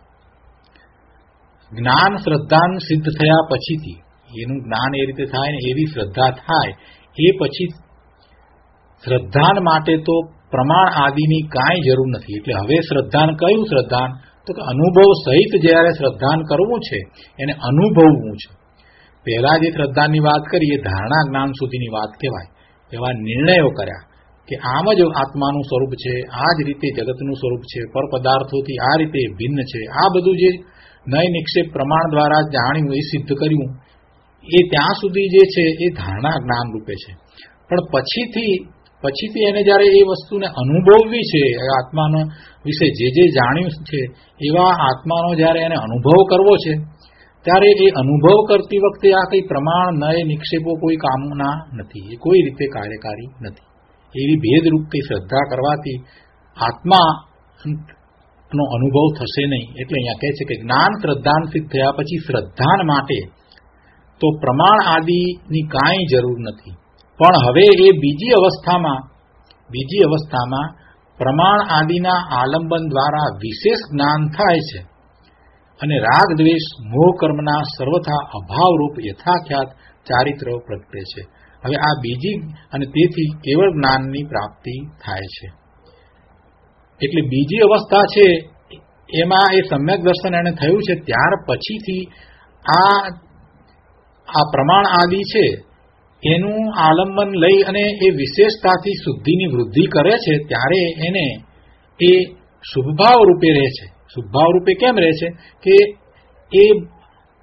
જ્ઞાન શ્રદ્ધાન સિદ્ધ થયા પછીથી એનું જ્ઞાન એ રીતે થાય ને એવી શ્રદ્ધા થાય એ પછી શ્રદ્ધાન માટે તો પ્રમાણ આદિની કાંઈ જરૂર નથી. એટલે હવે શ્રદ્ધાન કયું શ્રદ્ધાન? તો કે અનુભવ સહિત જ્યારે શ્રદ્ધાન કરવું છે એને અનુભવવું છે. પહેલા જે શ્રદ્ધાની વાત કરી એ ધારણા જ્ઞાન સુધીની વાત કહેવાય. એવા નિર્ણયો કર્યા કે આમ જ આત્માનું સ્વરૂપ છે, આ જ રીતે જગતનું સ્વરૂપ છે, પર પદાર્થોથી આ રીતે ભિન્ન છે. આ બધું જે નય, નિક્ષેપ, પ્રમાણ દ્વારા જાણ્યું, એ સિદ્ધ કર્યું, એ ત્યાં સુધી જે છે એ ધારણા જ્ઞાન રૂપે છે. પણ પછીથી પછીથી એને જ્યારે એ વસ્તુને અનુભવવી છે, આત્માનો વિશે જે જે જાણ્યું છે એવા આત્માનો જ્યારે એને અનુભવ કરવો છે ત્યારે એ અનુભવ કરતી વખતે આ કંઈ પ્રમાણ, નય, નિક્ષેપો કોઈ કામના નથી, એ કોઈ રીતે કાર્યકારી નથી. એવી ભેદરૂપથી શ્રદ્ધા કરવાથી આત્માનો અનુભવ થશે નહીં. એટલે અહીંયા કહે છે કે જ્ઞાન શ્રદ્ધાન સિદ્ધ થયા પછી શ્રદ્ધાન માટે તો પ્રમાણ આદિની કાંઈ જરૂર નથી. પણ હવે એ બીજી અવસ્થામાં બીજી અવસ્થામાં પ્રમાણ આદિના આલંબન દ્વારા વિશેષ જ્ઞાન થાય છે અને રાગ, દ્વેષ, મોહ કર્મના સર્વથા અભાવરૂપ યથાખ્યાત ચારિત્ર પ્રગટે છે. હવે આ બીજી અને તેથી કેવળ જ્ઞાનની પ્રાપ્તિ થાય છે. એટલે બીજી અવસ્થા છે એમાં એ સમ્યક દર્શન એને થયું છે. ત્યાર પછીથી આ આ પ્રમાણ આદિ છે એનું આલંબન લઈ અને એ વિશેષતાથી શુદ્ધિની વૃદ્ધિ કરે છે ત્યારે એને એ શુભભાવ રૂપે રહે છે. શુભભાવ રૂપે કેમ રહે છે કે એ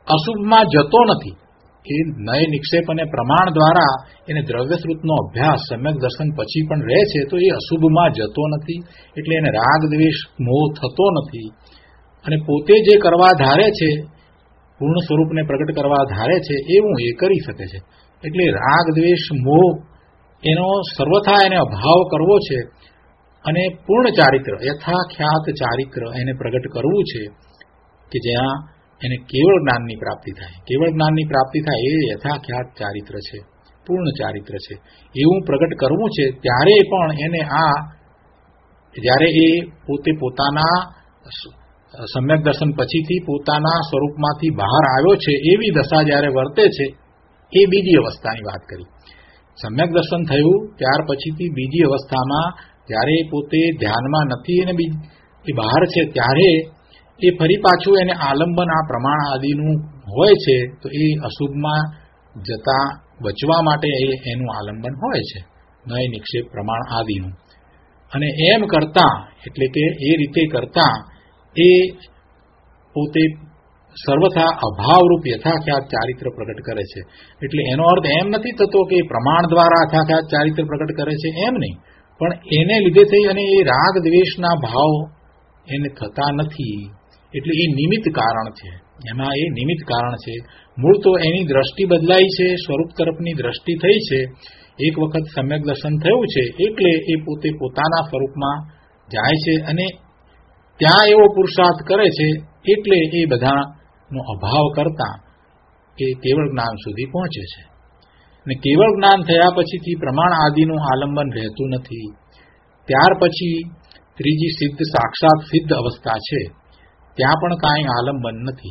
અશુભમાં જતો નથી. એ નય નિક્ષેપ અને પ્રમાણ દ્વારા એને દ્રવ્યશ્રુતનો અભ્યાસ સમ્યક દર્શન પછી પણ રહે છે, તો એ અશુભમાં જતો નથી. એટલે એને રાગ દ્વેષ મોહ થતો નથી. અને પોતે જે કરવા ધારે છે, પૂર્ણ સ્વરૂપને પ્રગટ કરવા ધારે છે, એવું એ કરી શકે છે. એટલે રાગ દ્વેષ મોહ એનો સર્વથા એને અભાવ કરવો છે અને પૂર્ણ ચારિત્ર યથાખ્યાત ચારિત્ર એને પ્રગટ કરવું છે કે જ્યાં એને કેવળ જ્ઞાનની પ્રાપ્તિ થાય. કેવળ જ્ઞાનની પ્રાપ્તિ થાય એ યથાખ્યાત ચારિત્ર છે, પૂર્ણ ચારિત્ર છે. એવું પ્રગટ કરવું છે. ત્યારે પણ એને આ જ્યારે એ પોતે પોતાના સમ્યક દર્શન પછીથી પોતાના સ્વરૂપમાંથી બહાર આવ્યો છે એવી દશા જ્યારે વર્તે છે, એ બીજી અવસ્થાની વાત કરી. સમ્યક દર્શન થયું ત્યાર પછીથી બીજી અવસ્થામાં જ્યારે પોતે ધ્યાનમાં નથી અને એ બહાર છે, ત્યારે એ ફરી પાછું એને આલંબન આ પ્રમાણ આદિનું હોય છે, તો એ અશુભમાં જતા બચવા માટે એનું આલંબન હોય છે, નય નિક્ષેપ પ્રમાણ આદિનું. અને એમ કરતા એટલે કે એ રીતે કરતા એ પોતે સર્વથા અભાવરૂપ યથાખ્યાત ચારિત્ર પ્રગટ કરે છે. એટલે એનો અર્થ એમ નથી થતો કે પ્રમાણ દ્વારા યથાખ્યાત ચારિત્ર પ્રગટ કરે છે, એમ નહીં, પણ એને લીધે થઈ અને એ રાગ દ્વેષના ભાવ એને થતા નથી. એટલે એ નિમિત્ત કારણ છે, એમાં એ નિમિત્ત કારણ છે. મૂળ તો એની દ્રષ્ટિ બદલાઈ છે, સ્વરૂપ તરફની દ્રષ્ટિ થઈ છે. એક વખત સમ્યક દર્શન થયું છે એટલે એ પોતે પોતાના સ્વરૂપમાં જાય છે અને ત્યાં એવો પુરુષાર્થ કરે છે, એટલે એ બધાનો અભાવ કરતા એ કેવળ જ્ઞાન સુધી પહોંચે છે. અને કેવળ જ્ઞાન થયા પછીથી પ્રમાણ આદિનું આલંબન રહેતું નથી. ત્યાર પછી ત્રીજી સિદ્ધ સાક્ષાત સિદ્ધ અવસ્થા છે, ત્યાં પણ કાંઈ આલંબન નથી.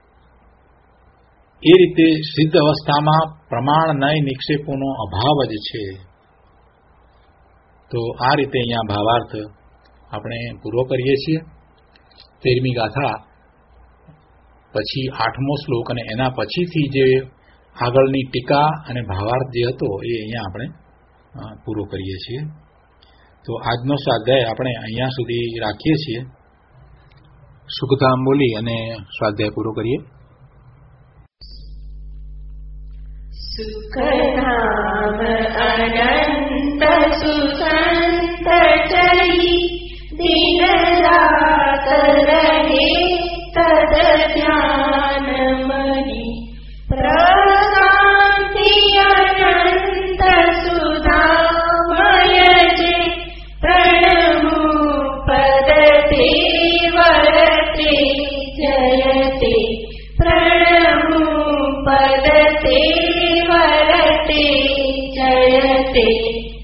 એ રીતે સિદ્ધ અવસ્થામાં પ્રમાણ નય નિક્ષેપોનો અભાવ જ છે. તો આ રીતે અહીંયા ભાવાર્થ આપણે પૂરો કરીએ છીએ. તેરમી ગાથા પછી આઠમો શ્લોક અને એના પછીથી જે આગળની ટીકા અને ભાવાર્થ જે હતો એ અહીંયા આપણે પૂરો કરીએ છીએ. તો આજનો સ્વાધ્યાય આપણે અહીંયા સુધી રાખીએ છીએ. સુખધામ બોલી અને સ્વાધ્યાય પૂરો કરીએ. સુખધામ અનંત સુસંત ચરી દિન રાત રહે તદ ધ્યાન મની પ્રશાંતિ અનંત સુધામય જે પ્રણમુ પદતે વરતે જયતે પ્રણમુ પદતે વરતે જયતે